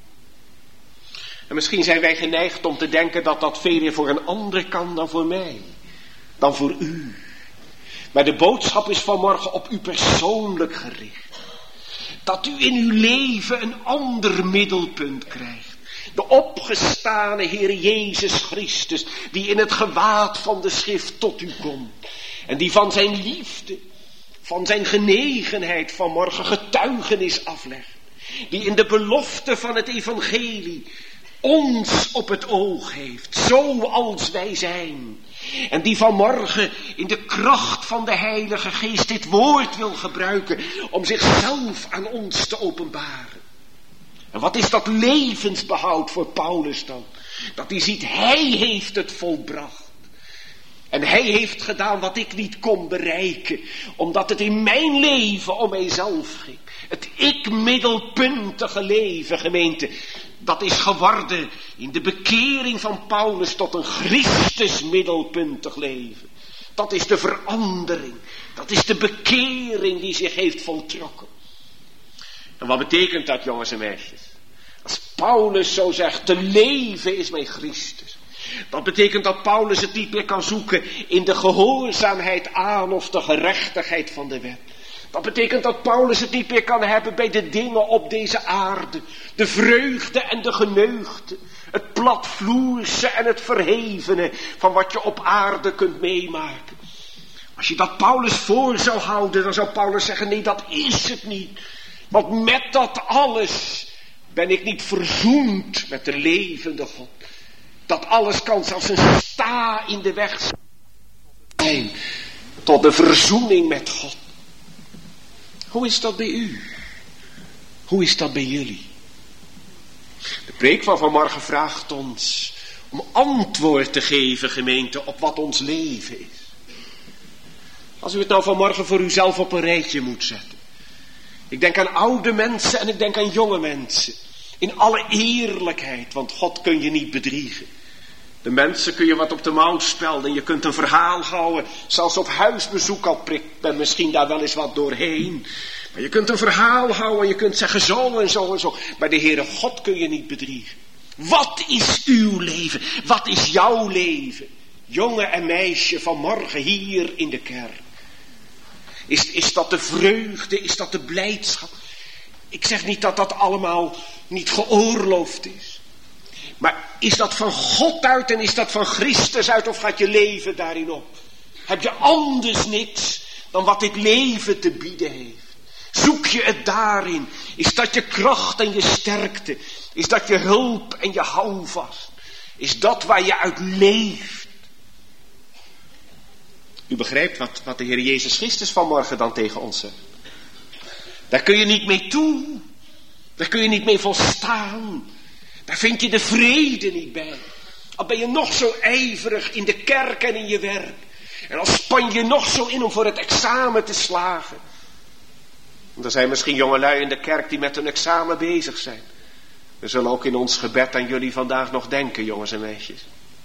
En misschien zijn wij geneigd om te denken dat dat veel meer voor een ander kan dan voor mij. Dan voor u. Maar de boodschap is vanmorgen op u persoonlijk gericht. Dat u in uw leven een ander middelpunt krijgt. De opgestane Heer Jezus Christus, die in het gewaad van de schrift tot u komt. En die van zijn liefde, van zijn genegenheid vanmorgen getuigenis aflegt. Die in de belofte van het evangelie ons op het oog heeft, zoals wij zijn. En die vanmorgen in de kracht van de Heilige Geest dit woord wil gebruiken om zichzelf aan ons te openbaren. En wat is dat levensbehoud voor Paulus dan? Dat hij ziet, hij heeft het volbracht. En hij heeft gedaan wat ik niet kon bereiken, omdat het in mijn leven om mijzelf ging. Het ik-middelpuntige leven, gemeente, dat is geworden in de bekering van Paulus tot een Christus-middelpuntig leven. Dat is de verandering, dat is de bekering die zich heeft voltrokken. En wat betekent dat, jongens en meisjes? Als Paulus zo zegt, te leven is mijn Christus. Dat betekent dat Paulus het niet meer kan zoeken in de gehoorzaamheid aan of de gerechtigheid van de wet. Dat betekent dat Paulus het niet meer kan hebben bij de dingen op deze aarde. De vreugde en de geneugde. Het platvloerse en het verhevene van wat je op aarde kunt meemaken. Als je dat Paulus voor zou houden, dan zou Paulus zeggen, nee, dat is het niet. Want met dat alles ben ik niet verzoend met de levende God. Dat alles kan zelfs een sta in de weg zijn tot de verzoening met God. Hoe is dat bij u? Hoe is dat bij jullie? De preek van vanmorgen vraagt ons om antwoord te geven, gemeente, op wat ons leven is. Als u het nou vanmorgen voor uzelf op een rijtje moet zetten. Ik denk aan oude mensen en ik denk aan jonge mensen. In alle eerlijkheid, want God kun je niet bedriegen. De mensen kun je wat op de mouw spelden. Je kunt een verhaal houden. Zelfs op huisbezoek al prikt men misschien daar wel eens wat doorheen. Maar je kunt een verhaal houden en je kunt zeggen zo en zo en zo. Maar de Heere God kun je niet bedriegen. Wat is uw leven? Wat is jouw leven? Jongen en meisje vanmorgen hier in de kerk. Is dat de vreugde? Is dat de blijdschap? Ik zeg niet dat dat allemaal niet geoorloofd is. Maar is dat van God uit en is dat van Christus uit of gaat je leven daarin op? Heb je anders niks dan wat dit leven te bieden heeft? Zoek je het daarin? Is dat je kracht en je sterkte? Is dat je hulp en je houvast? Is dat waar je uit leeft? U begrijpt wat de Heer Jezus Christus vanmorgen dan tegen ons zegt. Daar kun je niet mee toe. Daar kun je niet mee volstaan. Daar vind je de vrede niet bij. Al ben je nog zo ijverig in de kerk en in je werk. En al span je nog zo in om voor het examen te slagen. Er zijn misschien jongelui in de kerk die met hun examen bezig zijn. We zullen ook in ons gebed aan jullie vandaag nog denken, jongens en meisjes.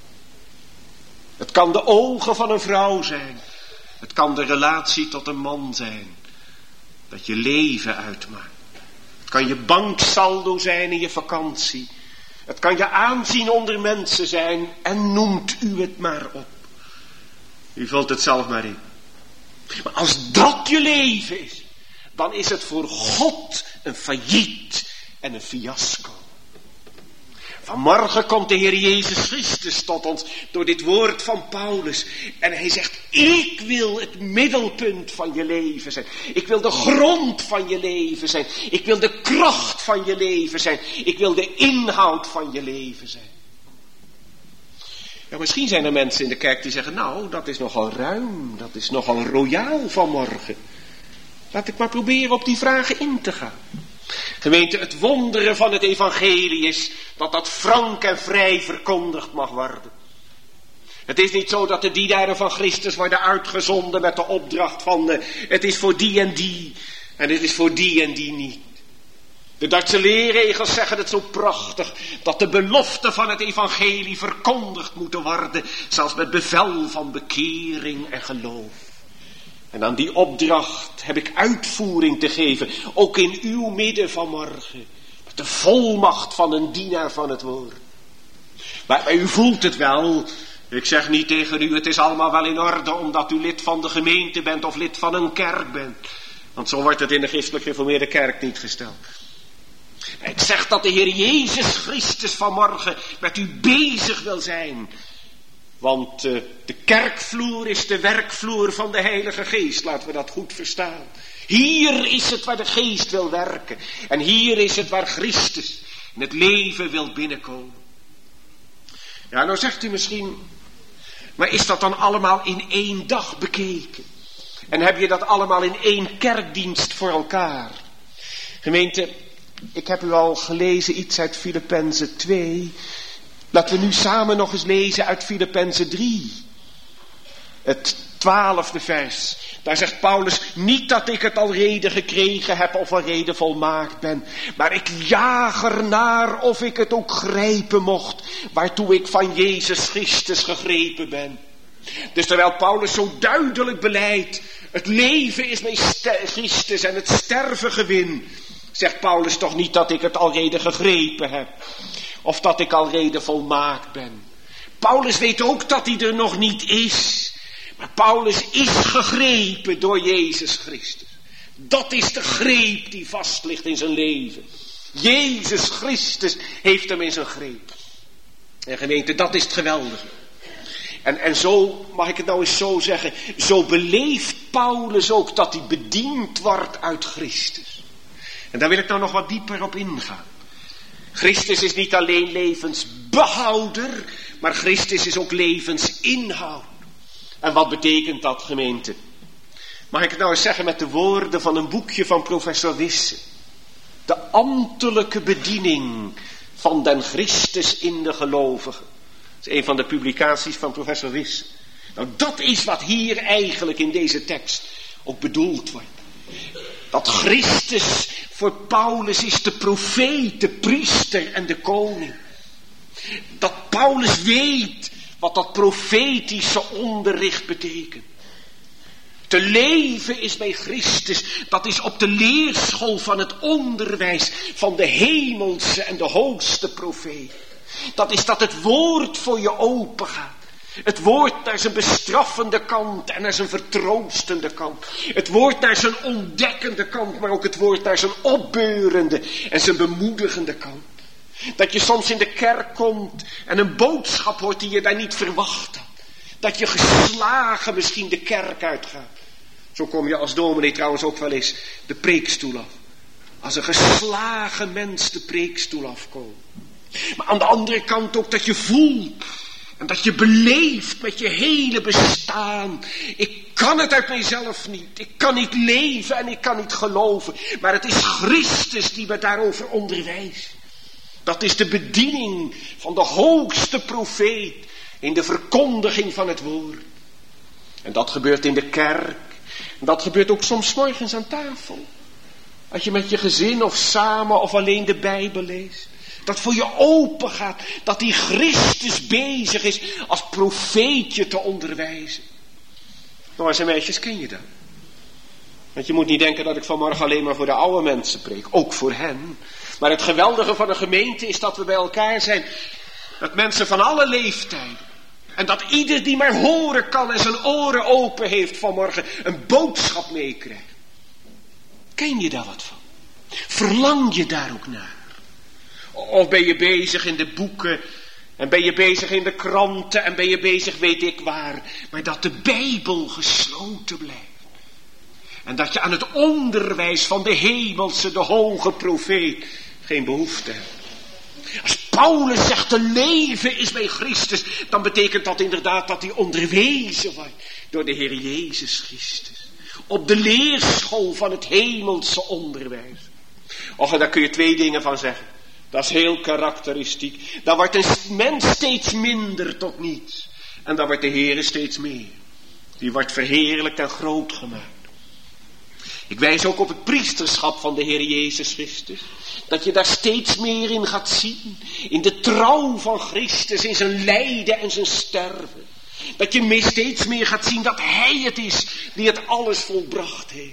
Het kan de ogen van een vrouw zijn. Het kan de relatie tot een man zijn. Dat je leven uitmaakt. Het kan je banksaldo zijn in je vakantie. Het kan je aanzien onder mensen zijn. En noemt u het maar op. U vult het zelf maar in. Maar als dat je leven is, dan is het voor God een failliet en een fiasco. Vanmorgen komt de Heer Jezus Christus tot ons door dit woord van Paulus. En hij zegt, ik wil het middelpunt van je leven zijn. Ik wil de grond van je leven zijn. Ik wil de kracht van je leven zijn. Ik wil de inhoud van je leven zijn. Ja, misschien zijn er mensen in de kerk die zeggen, nou, dat is nogal ruim. Dat is nogal royaal vanmorgen. Laat ik maar proberen op die vragen in te gaan. Gemeente, het wonderen van het evangelie is dat dat frank en vrij verkondigd mag worden. Het is niet zo dat de dienaren van Christus worden uitgezonden met de opdracht van het is voor die en het is voor die en die niet. De Duitse leerregels zeggen het zo prachtig dat de beloften van het evangelie verkondigd moeten worden, zelfs met bevel van bekering en geloof. En aan die opdracht heb ik uitvoering te geven, ook in uw midden vanmorgen, met de volmacht van een dienaar van het woord. Maar u voelt het wel, ik zeg niet tegen u, het is allemaal wel in orde omdat u lid van de gemeente bent of lid van een kerk bent. Want zo wordt het in de christelijk gereformeerde kerk niet gesteld. Ik zeg dat de Heer Jezus Christus vanmorgen met u bezig wil zijn. Want de kerkvloer is de werkvloer van de Heilige Geest. Laten we dat goed verstaan. Hier is het waar de Geest wil werken. En hier is het waar Christus in het leven wil binnenkomen. Ja, nou zegt u misschien, maar is dat dan allemaal in één dag bekeken? En heb je dat allemaal in één kerkdienst voor elkaar? Gemeente, ik heb u al gelezen iets uit Filippenzen 2. Laten we nu samen nog eens lezen uit Filippenzen 3. Het 12e vers. Daar zegt Paulus, niet dat ik het al reden gekregen heb of al reden volmaakt ben. Maar ik jaag ernaar of ik het ook grijpen mocht. Waartoe ik van Jezus Christus gegrepen ben. Dus terwijl Paulus zo duidelijk beleidt, het leven is met Christus en het sterven gewin. Zegt Paulus toch niet dat ik het alrede gegrepen heb. Of dat ik alrede volmaakt ben. Paulus weet ook dat hij er nog niet is. Maar Paulus is gegrepen door Jezus Christus. Dat is de greep die vast ligt in zijn leven. Jezus Christus heeft hem in zijn greep. En gemeente, dat is het geweldige. En zo, mag ik het nou eens zo zeggen, zo beleeft Paulus ook dat hij bediend wordt uit Christus. En daar wil ik nou nog wat dieper op ingaan. Christus is niet alleen levensbehouder, maar Christus is ook levensinhoud. En wat betekent dat, gemeente? Mag ik het nou eens zeggen met de woorden van een boekje van professor Wisse. De ambtelijke bediening van den Christus in de gelovigen. Dat is een van de publicaties van professor Wisse. Nou, dat is wat hier eigenlijk in deze tekst ook bedoeld wordt. Dat Christus voor Paulus is de profeet, de priester en de koning. Dat Paulus weet wat dat profetische onderricht betekent. Te leven is bij Christus, dat is op de leerschool van het onderwijs van de hemelse en de hoogste profeet. Dat is dat het woord voor je open gaat. Het woord naar zijn bestraffende kant en naar zijn vertroostende kant. Het woord naar zijn ontdekkende kant, maar ook het woord naar zijn opbeurende en zijn bemoedigende kant. Dat je soms in de kerk komt en een boodschap hoort die je daar niet verwacht had. Dat je geslagen misschien de kerk uitgaat. Zo kom je als dominee trouwens ook wel eens de preekstoel af. Als een geslagen mens de preekstoel afkomt. Maar aan de andere kant ook dat je voelt en dat je beleeft met je hele bestaan. Ik kan het uit mijzelf niet. Ik kan niet leven en ik kan niet geloven. Maar het is Christus die me daarover onderwijst. Dat is de bediening van de hoogste profeet in de verkondiging van het woord. En dat gebeurt in de kerk. En dat gebeurt ook soms 's morgens aan tafel. Als je met je gezin of samen of alleen de Bijbel leest. Dat voor je open gaat. Dat die Christus bezig is als profeet je te onderwijzen. Jongens en meisjes, ken je dat? Want je moet niet denken dat ik vanmorgen alleen maar voor de oude mensen preek. Ook voor hen. Maar het geweldige van een gemeente is dat we bij elkaar zijn. Dat mensen van alle leeftijden. En dat ieder die maar horen kan en zijn oren open heeft vanmorgen een boodschap meekrijgt. Ken je daar wat van? Verlang je daar ook naar? Of ben je bezig in de boeken en ben je bezig in de kranten en ben je bezig weet ik waar. Maar dat de Bijbel gesloten blijft. En dat je aan het onderwijs van de hemelse, de hoge profeet geen behoefte hebt. Als Paulus zegt te leven is bij Christus, dan betekent dat inderdaad dat hij onderwezen wordt door de Heer Jezus Christus. Op de leerschool van het hemelse onderwijs. Och, en daar kun je 2 dingen van zeggen. Dat is heel karakteristiek. Dan wordt een mens steeds minder tot niets. En dan wordt de Heer steeds meer. Die wordt verheerlijkt en groot gemaakt. Ik wijs ook op het priesterschap van de Heer Jezus Christus. Dat je daar steeds meer in gaat zien. In de trouw van Christus, in zijn lijden en zijn sterven. Dat je steeds meer gaat zien dat Hij het is die het alles volbracht heeft.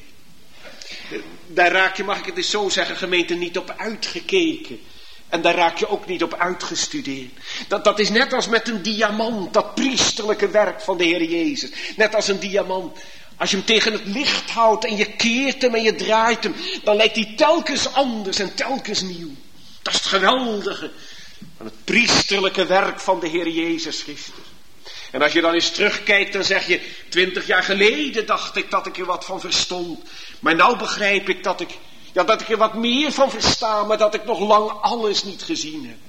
Daar raak je, mag ik het eens zo zeggen, gemeente, niet op uitgekeken. En daar raak je ook niet op uitgestudeerd. Dat is net als met een diamant, dat priesterlijke werk van de Heer Jezus. Net als een diamant. Als je hem tegen het licht houdt en je keert hem en je draait hem, dan lijkt hij telkens anders en telkens nieuw. Dat is het geweldige van het priesterlijke werk van de Heer Jezus Christus. En als je dan eens terugkijkt, dan zeg je, 20 jaar geleden dacht ik dat ik er wat van verstond. Maar nou begrijp ik dat ik er wat meer van versta, maar dat ik nog lang alles niet gezien heb.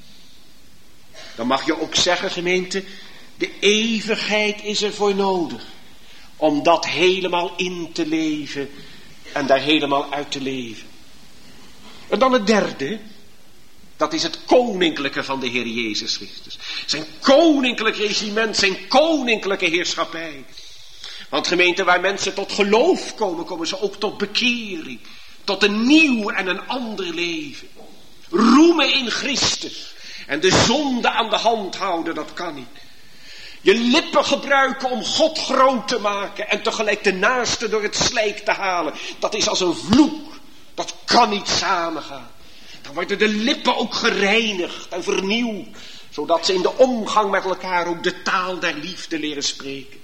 Dan mag je ook zeggen, gemeente, de eeuwigheid is er voor nodig. Om dat helemaal in te leven en daar helemaal uit te leven. En dan het derde, dat is het koninklijke van de Heer Jezus Christus. Zijn koninklijk regiment, zijn koninklijke heerschappij. Want gemeente, waar mensen tot geloof komen, komen ze ook tot bekering. Tot een nieuw en een ander leven. Roemen in Christus. En de zonde aan de hand houden, dat kan niet. Je lippen gebruiken om God groot te maken en tegelijk de naaste door het slijk te halen. Dat is als een vloek. Dat kan niet samengaan. Dan worden de lippen ook gereinigd en vernieuwd. Zodat ze in de omgang met elkaar ook de taal der liefde leren spreken.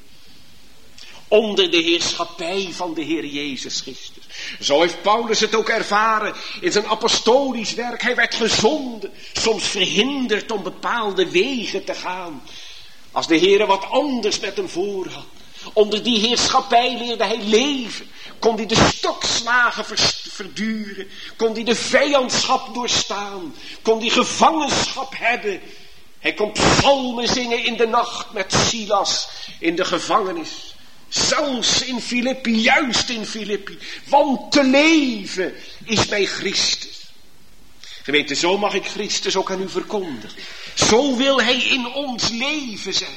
Onder de heerschappij van de Heer Jezus Christus. Zo heeft Paulus het ook ervaren in zijn apostolisch werk. Hij werd gezonden, soms verhinderd om bepaalde wegen te gaan. Als de Heer wat anders met hem voor had. Onder die heerschappij leerde hij leven. Kon hij de stokslagen verduren. Kon hij de vijandschap doorstaan. Kon hij gevangenschap hebben. Hij kon psalmen zingen in de nacht met Silas in de gevangenis. Zelfs in Filippi, juist in Filippi. Want te leven is bij Christus. Gemeente, zo mag ik Christus ook aan u verkondigen. Zo wil hij in ons leven zijn.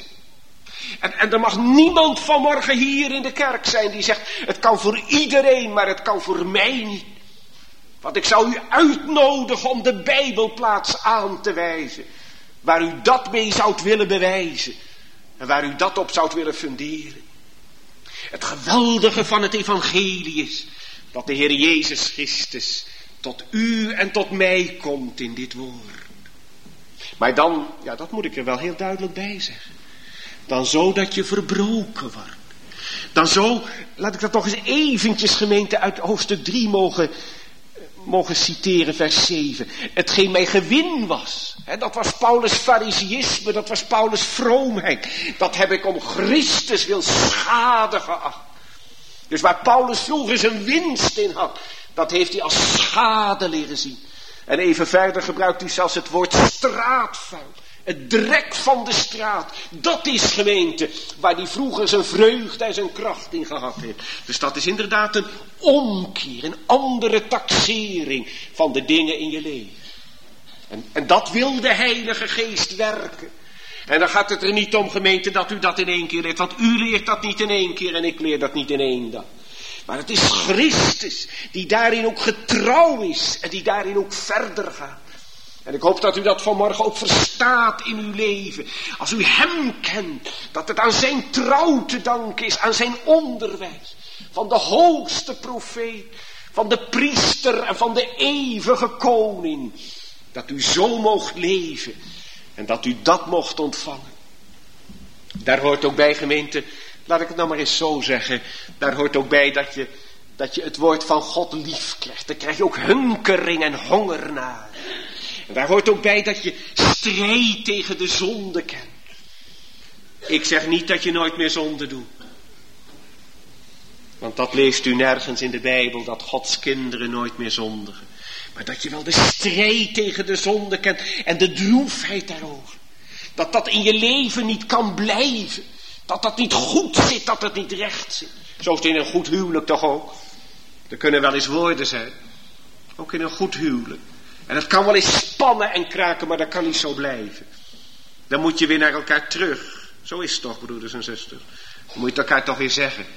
En er mag niemand vanmorgen hier in de kerk zijn die zegt, het kan voor iedereen, maar het kan voor mij niet. Want ik zou u uitnodigen om de Bijbelplaats aan te wijzen. Waar u dat mee zoudt willen bewijzen. En waar u dat op zoudt willen funderen. Het geweldige van het evangelie is dat de Heer Jezus Christus tot u en tot mij komt in dit woord. Maar dan, ja, dat moet ik er wel heel duidelijk bij zeggen. Dan zo dat je verbroken wordt. Dan zo, laat ik dat nog eens eventjes, gemeente, uit hoofdstuk 3 mogen citeren, vers 7. Hetgeen mij gewin was, dat was Paulus' fariseïsme, dat was Paulus' vroomheid. Dat heb ik om Christus wil schade geacht. Dus waar Paulus vroeger zijn winst in had, dat heeft hij als schade leren zien. En even verder gebruikt hij zelfs het woord straatvuil. Het drek van de straat. Dat is, gemeente, waar hij vroeger zijn vreugde en zijn kracht in gehad heeft. Dus dat is inderdaad een omkeer, een andere taxering van de dingen in je leven. En dat wil de Heilige Geest werken. En dan gaat het er niet om, gemeente, dat u dat in 1 keer leert. Want u leert dat niet in 1 keer en ik leer dat niet in 1 dag. Maar het is Christus die daarin ook getrouw is en die daarin ook verder gaat. En ik hoop dat u dat vanmorgen ook verstaat in uw leven. Als u hem kent, dat het aan zijn trouw te danken is, aan zijn onderwijs. Van de hoogste profeet, van de priester en van de eeuwige koning. Dat u zo mocht leven en dat u dat mocht ontvangen. Daar hoort ook bij, gemeente, laat ik het nou maar eens zo zeggen. Daar hoort ook bij dat je het woord van God lief krijgt. Daar krijg je ook hunkering en honger naar. En daar hoort ook bij dat je strijd tegen de zonde kent. Ik zeg niet dat je nooit meer zonde doet. Want dat leest u nergens in de Bijbel, dat Gods kinderen nooit meer zondigen. Maar dat je wel de strijd tegen de zonde kent en de droefheid daarover. Dat dat in je leven niet kan blijven. Dat dat niet goed zit, dat het niet recht zit. Zo is het in een goed huwelijk toch ook. Er kunnen wel eens woorden zijn. Ook in een goed huwelijk. En het kan wel eens spannen en kraken, maar dat kan niet zo blijven. Dan moet je weer naar elkaar terug. Zo is het toch, broeders en zusters. Dan moet je het elkaar toch weer zeggen.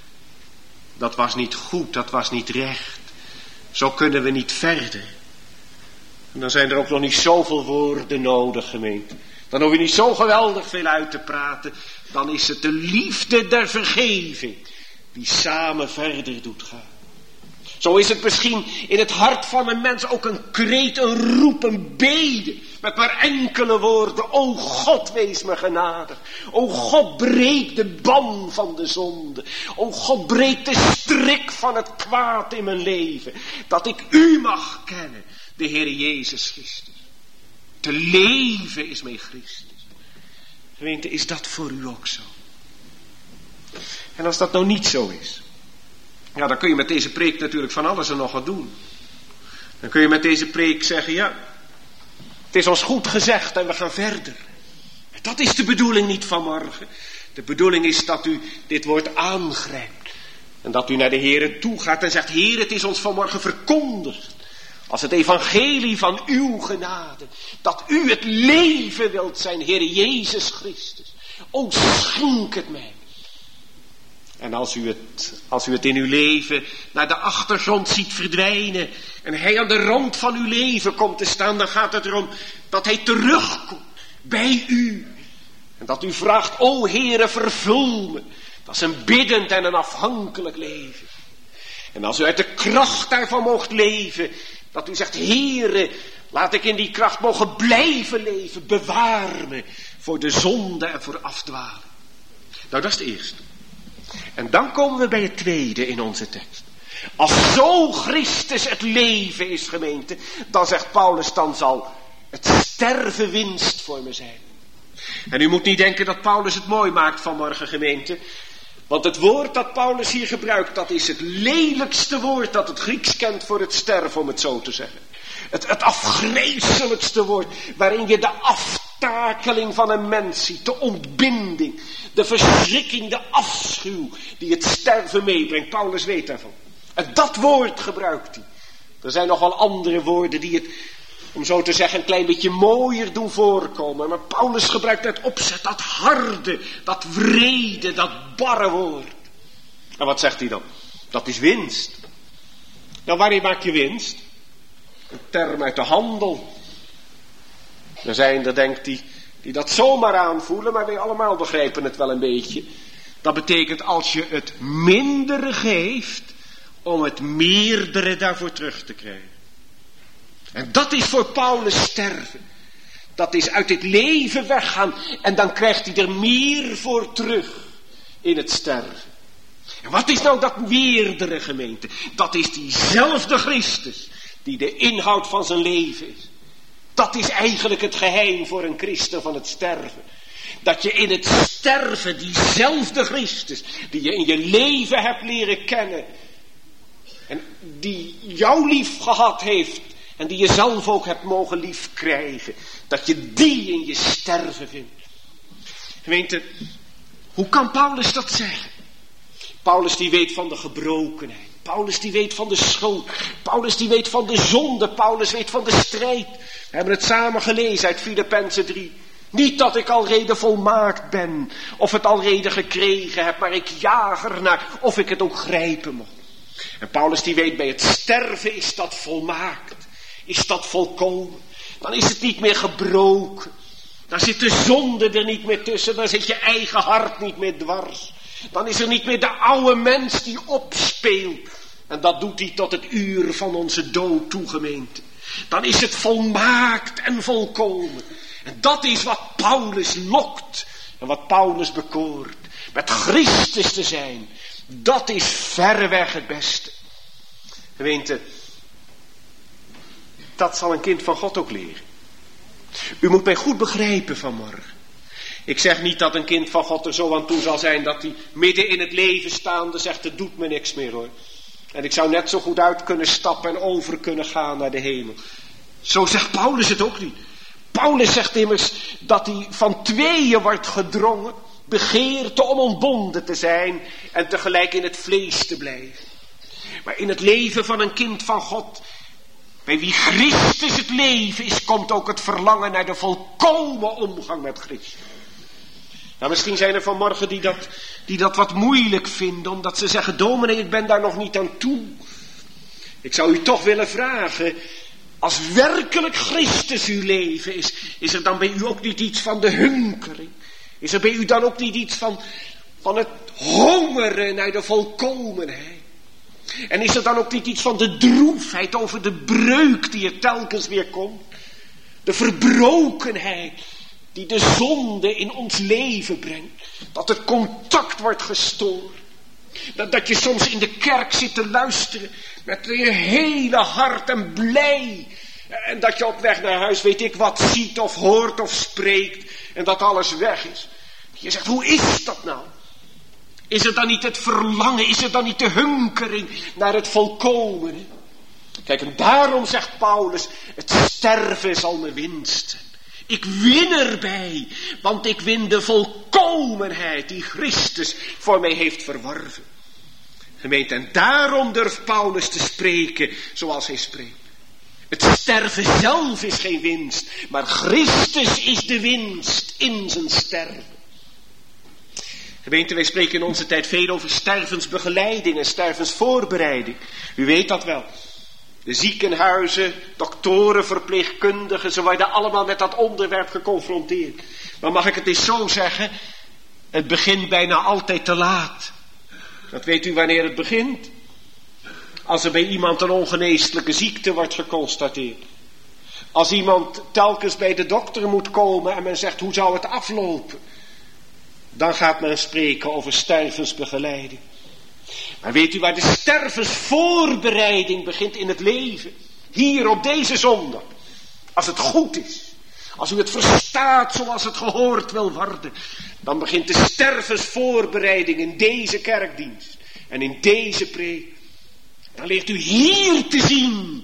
Dat was niet goed, dat was niet recht. Zo kunnen we niet verder. En dan zijn er ook nog niet zoveel woorden nodig, gemeente. Dan hoef je niet zo geweldig veel uit te praten. Dan is het de liefde der vergeving die samen verder doet gaan. Zo is het misschien in het hart van een mens ook een kreet, een roep, een bede. Met maar enkele woorden. O God, wees me genadig. O God, breek de ban van de zonde. O God, breek de strik van het kwaad in mijn leven. Dat ik u mag kennen, de Heer Jezus Christus. Te leven is mijn Christus. Gemeente, is dat voor u ook zo? En als dat nou niet zo is, ja, dan kun je met deze preek natuurlijk van alles en nog wat doen. Dan kun je met deze preek zeggen, ja, het is ons goed gezegd en we gaan verder. Dat is de bedoeling niet van morgen. De bedoeling is dat u dit woord aangrijpt. En dat u naar de Heere toe gaat en zegt, Heer, het is ons vanmorgen verkondigd. Als het evangelie van uw genade. Dat u het leven wilt zijn, Heer Jezus Christus. O, schenk het mij. En als u het in uw leven naar de achtergrond ziet verdwijnen. En hij aan de rand van uw leven komt te staan. Dan gaat het erom dat hij terugkomt bij u. En dat u vraagt, o Heere, vervul me. Dat is een biddend en een afhankelijk leven. En als u uit de kracht daarvan mocht leven. Dat u zegt, Heere, laat ik in die kracht mogen blijven leven. Bewaar me voor de zonde en voor afdwaling. Nou, dat is het eerste. En dan komen we bij het tweede in onze tekst. Als zo Christus het leven is, gemeente, dan zegt Paulus, dan zal het sterven winst voor me zijn. En u moet niet denken dat Paulus het mooi maakt vanmorgen, gemeente. Want het woord dat Paulus hier gebruikt, dat is het lelijkste woord dat het Grieks kent voor het sterven, om het zo te zeggen. Het afgrijselijkste woord, waarin je de aftakeling van een mens ziet, de ontbinding, de verschrikking, de afschuw die het sterven meebrengt. Paulus weet daarvan. En dat woord gebruikt hij. Er zijn nog wel andere woorden die het, om zo te zeggen, een klein beetje mooier doen voorkomen. Maar Paulus gebruikt met opzet dat harde, dat wrede, dat barre woord. En wat zegt hij dan? Dat is winst. Nou, waarin maak je winst? Een term uit de handel. Er zijn er, denkt hij, die dat zomaar aanvoelen, maar wij allemaal begrijpen het wel een beetje. Dat betekent als je het mindere geeft, om het meerdere daarvoor terug te krijgen. En dat is voor Paulus sterven. Dat is uit dit leven weggaan en dan krijgt hij er meer voor terug in het sterven. En wat is nou dat meerdere, gemeente? Dat is diezelfde Christus die de inhoud van zijn leven is. Dat is eigenlijk het geheim voor een christen van het sterven. Dat je in het sterven diezelfde Christus, die je in je leven hebt leren kennen, en die jou lief gehad heeft, en die je zelf ook hebt mogen lief krijgen, dat je die in je sterven vindt. Gemeente, hoe kan Paulus dat zeggen? Paulus die weet van de gebrokenheid. Paulus die weet van de schuld. Paulus die weet van de zonde. Paulus weet van de strijd. We hebben het samen gelezen uit Filippenzen 3. Niet dat ik alrede volmaakt ben, of het alrede gekregen heb, maar ik jaag ernaar, of ik het ook grijpen mag. En Paulus die weet, bij het sterven is dat volmaakt. Is dat volkomen. Dan is het niet meer gebroken. Dan zit de zonde er niet meer tussen. Dan zit je eigen hart niet meer dwars. Dan is er niet meer de oude mens die opspeelt. En dat doet hij tot het uur van onze dood toe, gemeente. Dan is het volmaakt en volkomen. En dat is wat Paulus lokt. En wat Paulus bekoort. Met Christus te zijn. Dat is verreweg het beste. Gemeente, dat zal een kind van God ook leren. U moet mij goed begrijpen vanmorgen. Ik zeg niet dat een kind van God er zo aan toe zal zijn dat hij midden in het leven staande zegt, het doet me niks meer hoor. En ik zou net zo goed uit kunnen stappen en over kunnen gaan naar de hemel. Zo zegt Paulus het ook niet. Paulus zegt immers dat hij van tweeën wordt gedrongen, begeerte om ontbonden te zijn en tegelijk in het vlees te blijven. Maar in het leven van een kind van God, bij wie Christus het leven is, komt ook het verlangen naar de volkomen omgang met Christus. Nou, misschien zijn er vanmorgen die dat wat moeilijk vinden, omdat ze zeggen, dominee, ik ben daar nog niet aan toe. Ik zou u toch willen vragen, als werkelijk Christus uw leven is er dan bij u ook niet iets van de hunkering? Is er bij u dan ook niet iets van het hongeren naar de volkomenheid? En is er dan ook niet iets van de droefheid over de breuk die er telkens weer komt? De verbrokenheid die de zonde in ons leven brengt. Dat het contact wordt gestoord. Dat je soms in de kerk zit te luisteren met je hele hart en blij. En dat je op weg naar huis weet ik wat ziet of hoort of spreekt. En dat alles weg is. Je zegt, hoe is dat nou? Is er dan niet het verlangen, is er dan niet de hunkering naar het volkomene? Kijk, en daarom zegt Paulus, het sterven zal me winsten. Ik win erbij, want ik win de volkomenheid die Christus voor mij heeft verworven. Gemeente, en daarom durft Paulus te spreken zoals hij spreekt. Het sterven zelf is geen winst, maar Christus is de winst in zijn sterven. Gemeente, wij spreken in onze tijd veel over stervensbegeleiding en stervensvoorbereiding. U weet dat wel. De ziekenhuizen, doktoren, verpleegkundigen, ze worden allemaal met dat onderwerp geconfronteerd. Maar mag ik het eens zo zeggen? Het begint bijna altijd te laat. Dat weet u wanneer het begint? Als er bij iemand een ongeneeslijke ziekte wordt geconstateerd. Als iemand telkens bij de dokter moet komen en men zegt, hoe zou het aflopen? Dan gaat men spreken over stervensbegeleiding. Maar weet u waar de stervensvoorbereiding begint in het leven? Hier op deze zondag. Als het goed is. Als u het verstaat zoals het gehoord wil worden. Dan begint de stervensvoorbereiding in deze kerkdienst. En in deze preek. Dan leert u hier te zien.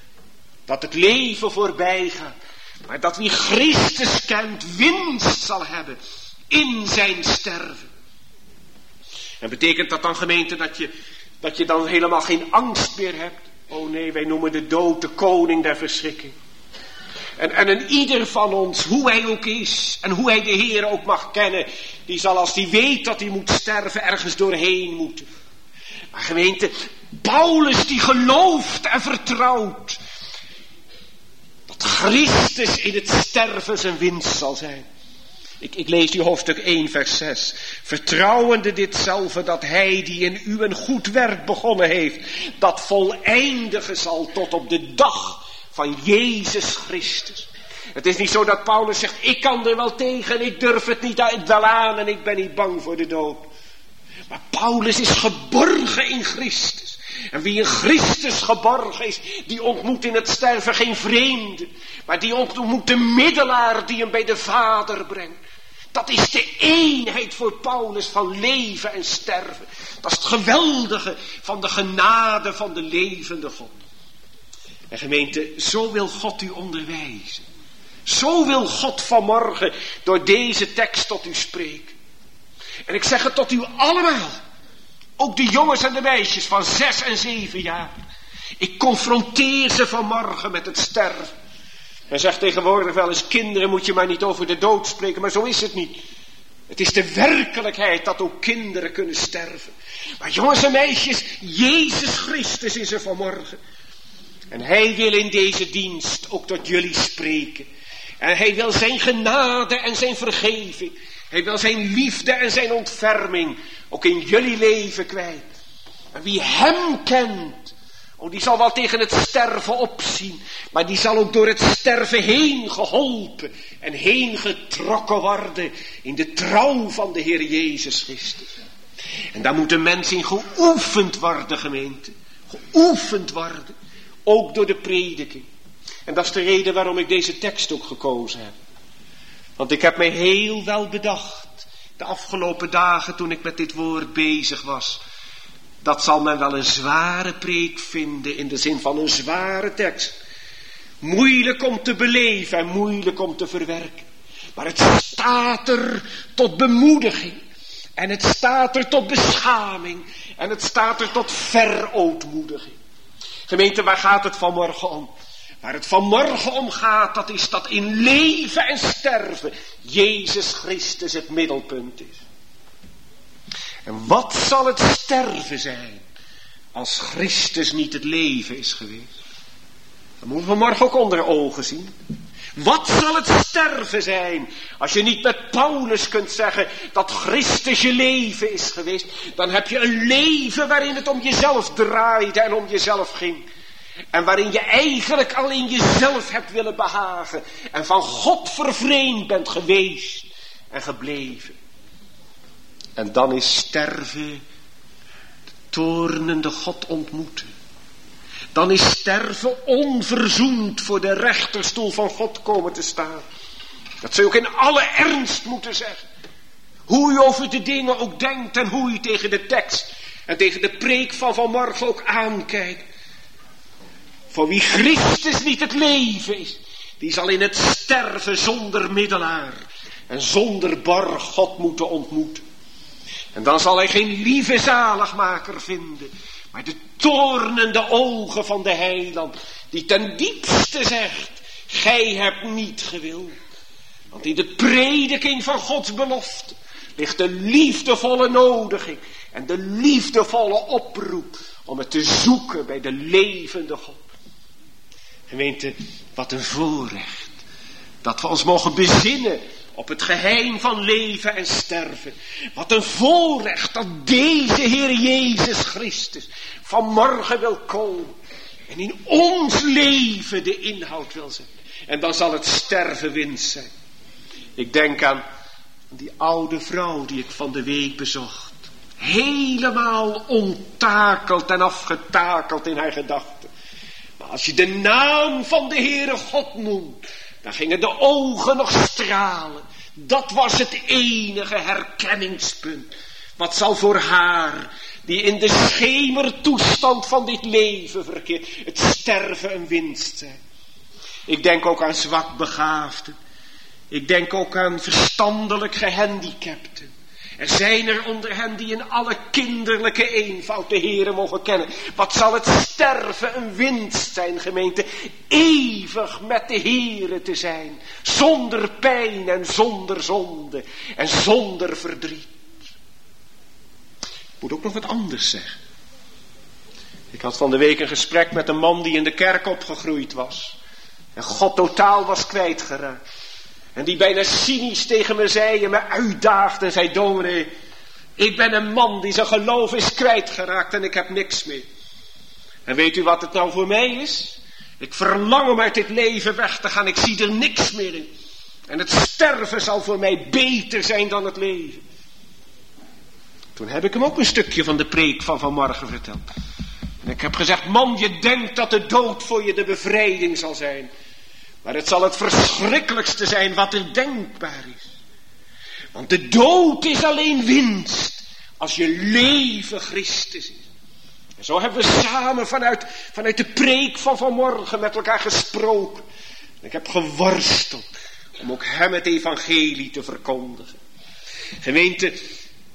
Dat het leven voorbij gaat. Maar dat wie Christus kent winst zal hebben. In zijn sterven. En betekent dat dan, gemeente, dat je dan helemaal geen angst meer hebt? Oh nee, wij noemen de dood de koning der verschrikking. En een ieder van ons, hoe hij ook is, en hoe hij de Heer ook mag kennen, die zal als die weet dat hij moet sterven, ergens doorheen moeten. Maar gemeente, Paulus die gelooft en vertrouwt, dat Christus in het sterven zijn winst zal zijn. Ik lees u hoofdstuk 1 vers 6. Vertrouwende ditzelfde dat hij die in u een goed werk begonnen heeft, dat voleindigen zal tot op de dag van Jezus Christus. Het is niet zo dat Paulus zegt, ik kan er wel tegen, ik durf het niet wel aan en ik ben niet bang voor de dood. Maar Paulus is geborgen in Christus. En wie in Christus geborgen is, die ontmoet in het sterven geen vreemde. Maar die ontmoet de middelaar die hem bij de Vader brengt. Dat is de eenheid voor Paulus van leven en sterven. Dat is het geweldige van de genade van de levende God. En gemeente, zo wil God u onderwijzen. Zo wil God vanmorgen door deze tekst tot u spreken. En ik zeg het tot u allemaal. Ook de jongens en de meisjes van 6 en 7 jaar. Ik confronteer ze vanmorgen met het sterven. Men zegt tegenwoordig wel eens, kinderen moet je maar niet over de dood spreken, maar zo is het niet. Het is de werkelijkheid dat ook kinderen kunnen sterven. Maar jongens en meisjes, Jezus Christus is er vanmorgen. En hij wil in deze dienst ook tot jullie spreken. En hij wil zijn genade en zijn vergeving. Hij wil zijn liefde en zijn ontferming ook in jullie leven kwijt. En wie hem kent, die zal wel tegen het sterven opzien. Maar die zal ook door het sterven heen geholpen en heen getrokken worden in de trouw van de Heer Jezus Christus. En daar moet een mens in geoefend worden, gemeente. Geoefend worden. Ook door de prediking. En dat is de reden waarom ik deze tekst ook gekozen heb. Want ik heb mij heel wel bedacht, de afgelopen dagen toen ik met dit woord bezig was. Dat zal men wel een zware preek vinden, in de zin van een zware tekst. Moeilijk om te beleven en moeilijk om te verwerken. Maar het staat er tot bemoediging. En het staat er tot beschaming. En het staat er tot verootmoediging. Gemeente, waar gaat het vanmorgen om? Waar het vanmorgen om gaat, dat is dat in leven en sterven Jezus Christus het middelpunt is. En wat zal het sterven zijn als Christus niet het leven is geweest? Dat moeten we vanmorgen ook onder ogen zien. Wat zal het sterven zijn als je niet met Paulus kunt zeggen dat Christus je leven is geweest? Dan heb je een leven waarin het om jezelf draaide en om jezelf ging. En waarin je eigenlijk alleen jezelf hebt willen behagen. En van God vervreemd bent geweest en gebleven. En dan is sterven de toornende God ontmoeten. Dan is sterven onverzoend voor de rechterstoel van God komen te staan. Dat zou je ook in alle ernst moeten zeggen. Hoe je over de dingen ook denkt en hoe je tegen de tekst en tegen de preek van vanmorgen ook aankijkt. Voor wie Christus niet het leven is, die zal in het sterven zonder middelaar en zonder borg God moeten ontmoeten. En dan zal hij geen lieve zaligmaker vinden, maar de toornende ogen van de heiland, die ten diepste zegt, gij hebt niet gewild. Want in de prediking van Gods belofte ligt de liefdevolle nodiging en de liefdevolle oproep om het te zoeken bij de levende God. Gemeente, wat een voorrecht dat we ons mogen bezinnen op het geheim van leven en sterven. Wat een voorrecht dat deze Heer Jezus Christus vanmorgen wil komen en in ons leven de inhoud wil zijn. En dan zal het sterven winst zijn. Ik denk aan die oude vrouw die ik van de week bezocht. Helemaal onttakeld en afgetakeld in haar gedachten. Maar als je de naam van de Heere God noemt, dan gingen de ogen nog stralen. Dat was het enige herkenningspunt. Wat zal voor haar, die in de schemertoestand van dit leven verkeert, het sterven een winst zijn. Ik denk ook aan zwakbegaafden. Ik denk ook aan verstandelijk gehandicapten. Er zijn er onder hen die in alle kinderlijke eenvoud de Heere mogen kennen. Wat zal het sterven een winst zijn, gemeente. Eeuwig met de Heere te zijn. Zonder pijn en zonder zonde. En zonder verdriet. Ik moet ook nog wat anders zeggen. Ik had van de week een gesprek met een man die in de kerk opgegroeid was. En God totaal was kwijtgeraakt. En die bijna cynisch tegen me zei en me uitdaagde en zei: dominee, ik ben een man die zijn geloof is kwijtgeraakt en ik heb niks meer. En weet u wat het nou voor mij is? Ik verlang om uit dit leven weg te gaan, ik zie er niks meer in. En het sterven zal voor mij beter zijn dan het leven. Toen heb ik hem ook een stukje van de preek van vanmorgen verteld. En ik heb gezegd: man, je denkt dat de dood voor je de bevrijding zal zijn. Maar het zal het verschrikkelijkste zijn wat er denkbaar is. Want de dood is alleen winst als je leven Christus is. En zo hebben we samen vanuit de preek van vanmorgen met elkaar gesproken. En ik heb geworsteld om ook hem het evangelie te verkondigen. Gemeente,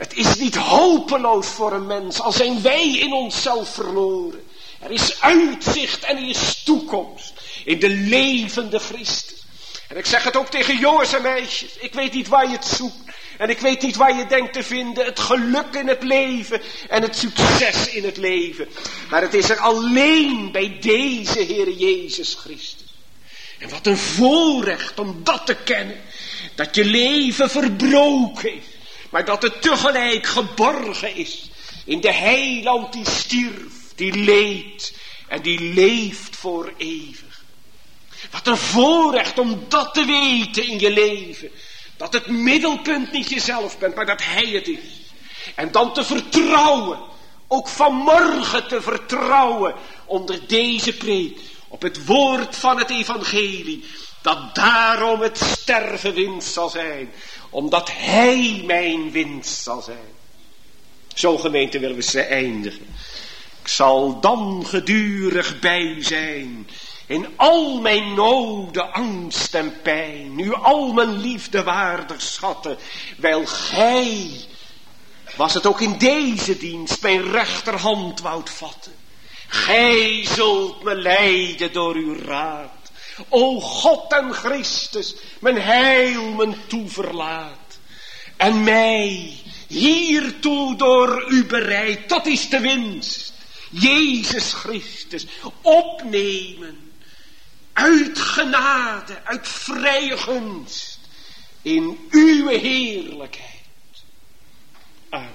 Het is niet hopeloos voor een mens, al zijn wij in onszelf verloren. Er is uitzicht en er is toekomst in de levende Christus. En ik zeg het ook tegen jongens en meisjes. Ik weet niet waar je het zoekt. En ik weet niet waar je denkt te vinden. Het geluk in het leven en het succes in het leven. Maar het is er alleen bij deze Heer Jezus Christus. En wat een voorrecht om dat te kennen. Dat je leven verbroken is. Maar dat het tegelijk geborgen is. In de heiland die stierf, die leed en die leeft voor eeuwig. Wat een voorrecht om dat te weten in je leven. Dat het middelpunt niet jezelf bent, maar dat hij het is. En dan te vertrouwen, ook vanmorgen te vertrouwen onder deze preek. Op het woord van het evangelie. Dat daarom het sterven winst zal zijn. Omdat hij mijn winst zal zijn. Zo gemeente willen we ze eindigen. Ik zal dan gedurig bij u zijn. In al mijn noden, angst en pijn. Nu al mijn liefde waardig schatten. Wijl gij, was het ook in deze dienst, mijn rechterhand woudt vatten. Gij zult me leiden door uw raad. O God en Christus, mijn heil, mijn toeverlaat. En mij hiertoe door u bereid, dat is de winst. Jezus Christus, opnemen, uit genade, uit vrije gunst, in uw heerlijkheid. Amen.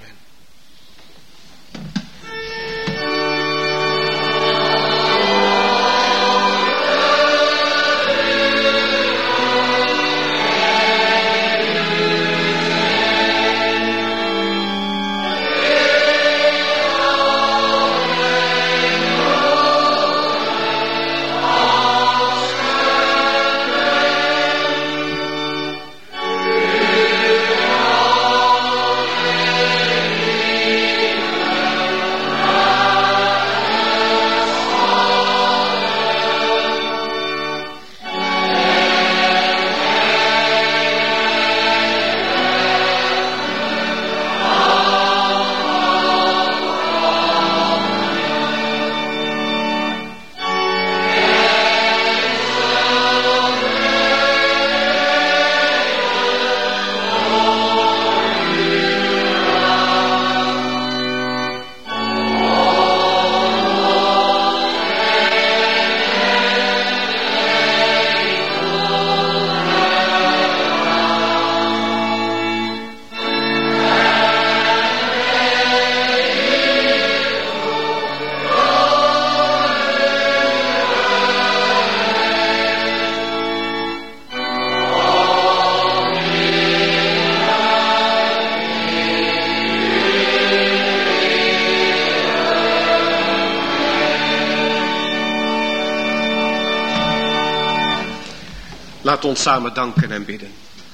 Laat ons samen danken en bidden.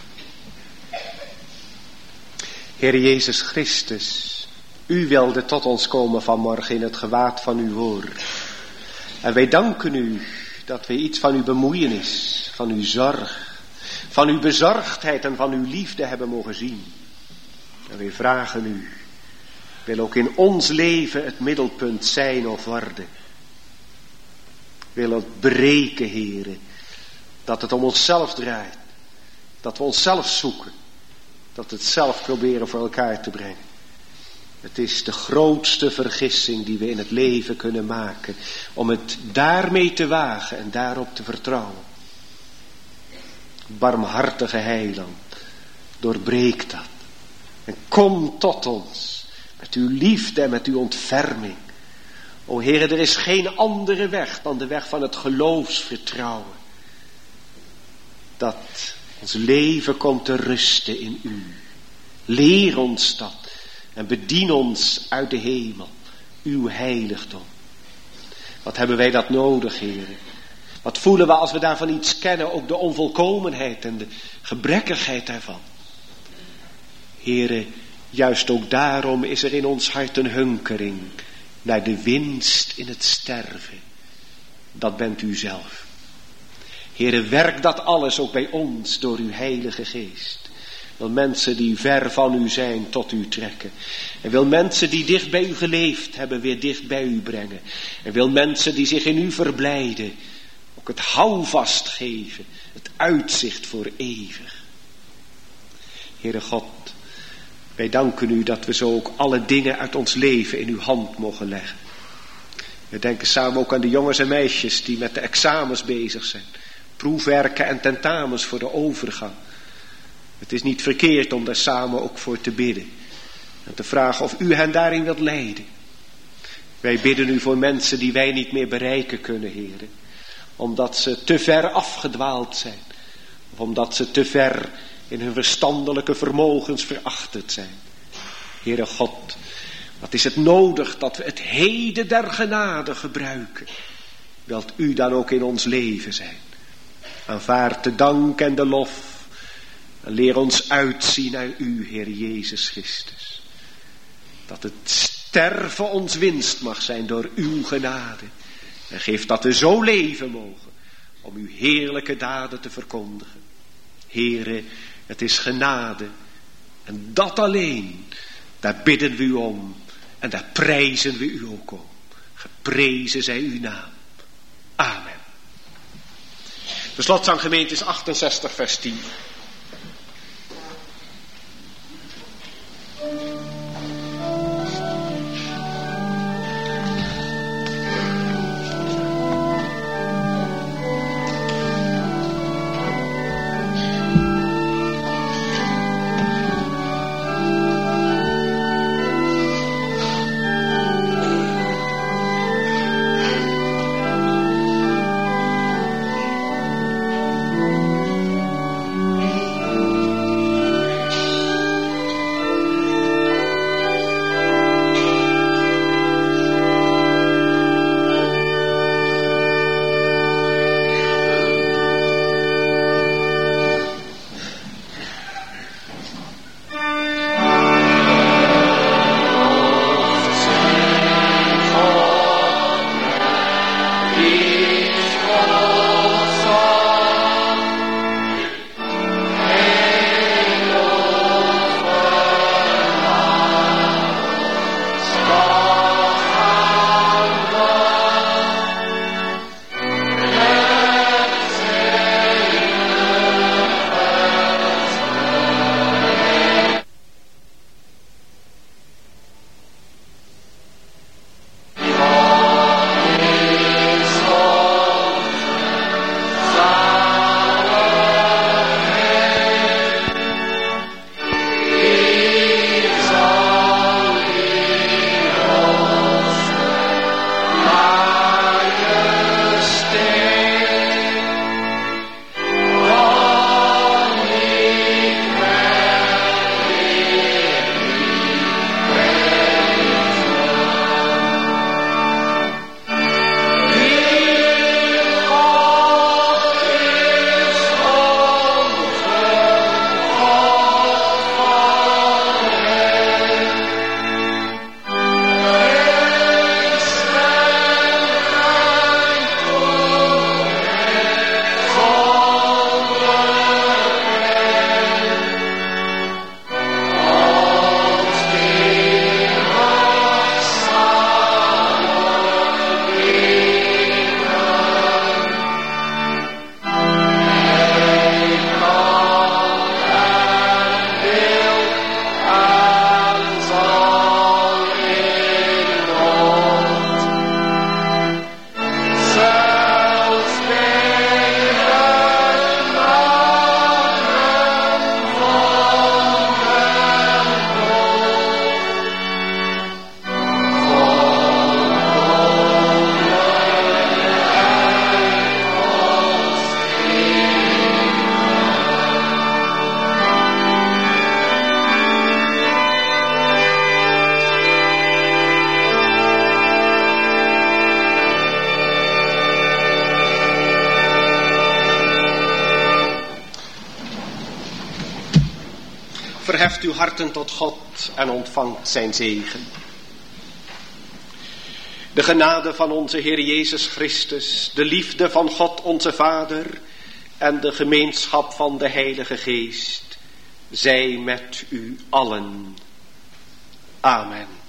Heer Jezus Christus, u wilde tot ons komen vanmorgen in het gewaad van uw woord. En wij danken u dat wij iets van uw bemoeienis, van uw zorg, van uw bezorgdheid en van uw liefde hebben mogen zien. En wij vragen u, wil ook in ons leven het middelpunt zijn of worden. Wil het breken, Heere, dat het om onszelf draait. Dat we onszelf zoeken. Dat we het zelf proberen voor elkaar te brengen. Het is de grootste vergissing die we in het leven kunnen maken. Om het daarmee te wagen en daarop te vertrouwen. Barmhartige heiland, doorbreek dat. En kom tot ons met uw liefde en met uw ontferming. O Heere, er is geen andere weg dan de weg van het geloofsvertrouwen. Dat ons leven komt te rusten in u. Leer ons dat en bedien ons uit de hemel, uw heiligdom. Wat hebben wij dat nodig, Heere? Wat voelen we als we daarvan iets kennen, ook de onvolkomenheid en de gebrekkigheid daarvan. Heere, juist ook daarom is er in ons hart een hunkering naar de winst in het sterven. Dat bent u zelf. Heere, werk dat alles ook bij ons door uw heilige geest. Wil mensen die ver van u zijn tot u trekken. En wil mensen die dicht bij u geleefd hebben weer dicht bij u brengen. En wil mensen die zich in u verblijden ook het houvast geven. Het uitzicht voor eeuwig. Heere God, wij danken u dat we zo ook alle dingen uit ons leven in uw hand mogen leggen. We denken samen ook aan de jongens en meisjes die met de examens bezig zijn. Proefwerken en tentamens voor de overgang. Het is niet verkeerd om daar samen ook voor te bidden. En te vragen of u hen daarin wilt leiden. Wij bidden u voor mensen die wij niet meer bereiken kunnen, Heere. Omdat ze te ver afgedwaald zijn. Of omdat ze te ver in hun verstandelijke vermogens verachterd zijn. Heere God, wat is het nodig dat we het heden der genade gebruiken. Wilt u dan ook in ons leven zijn. Aanvaard de dank en de lof. En leer ons uitzien naar u, Heer Jezus Christus. Dat het sterven ons winst mag zijn door uw genade. En geef dat we zo leven mogen om uw heerlijke daden te verkondigen. Heere, het is genade. En dat alleen, daar bidden we u om. En daar prijzen we u ook om. Geprezen zij uw naam. Amen. De slotzang gemeente is 68 vers 10. Verheft uw harten tot God en ontvangt zijn zegen. De genade van onze Heer Jezus Christus, de liefde van God onze Vader en de gemeenschap van de Heilige Geest zij met u allen. Amen.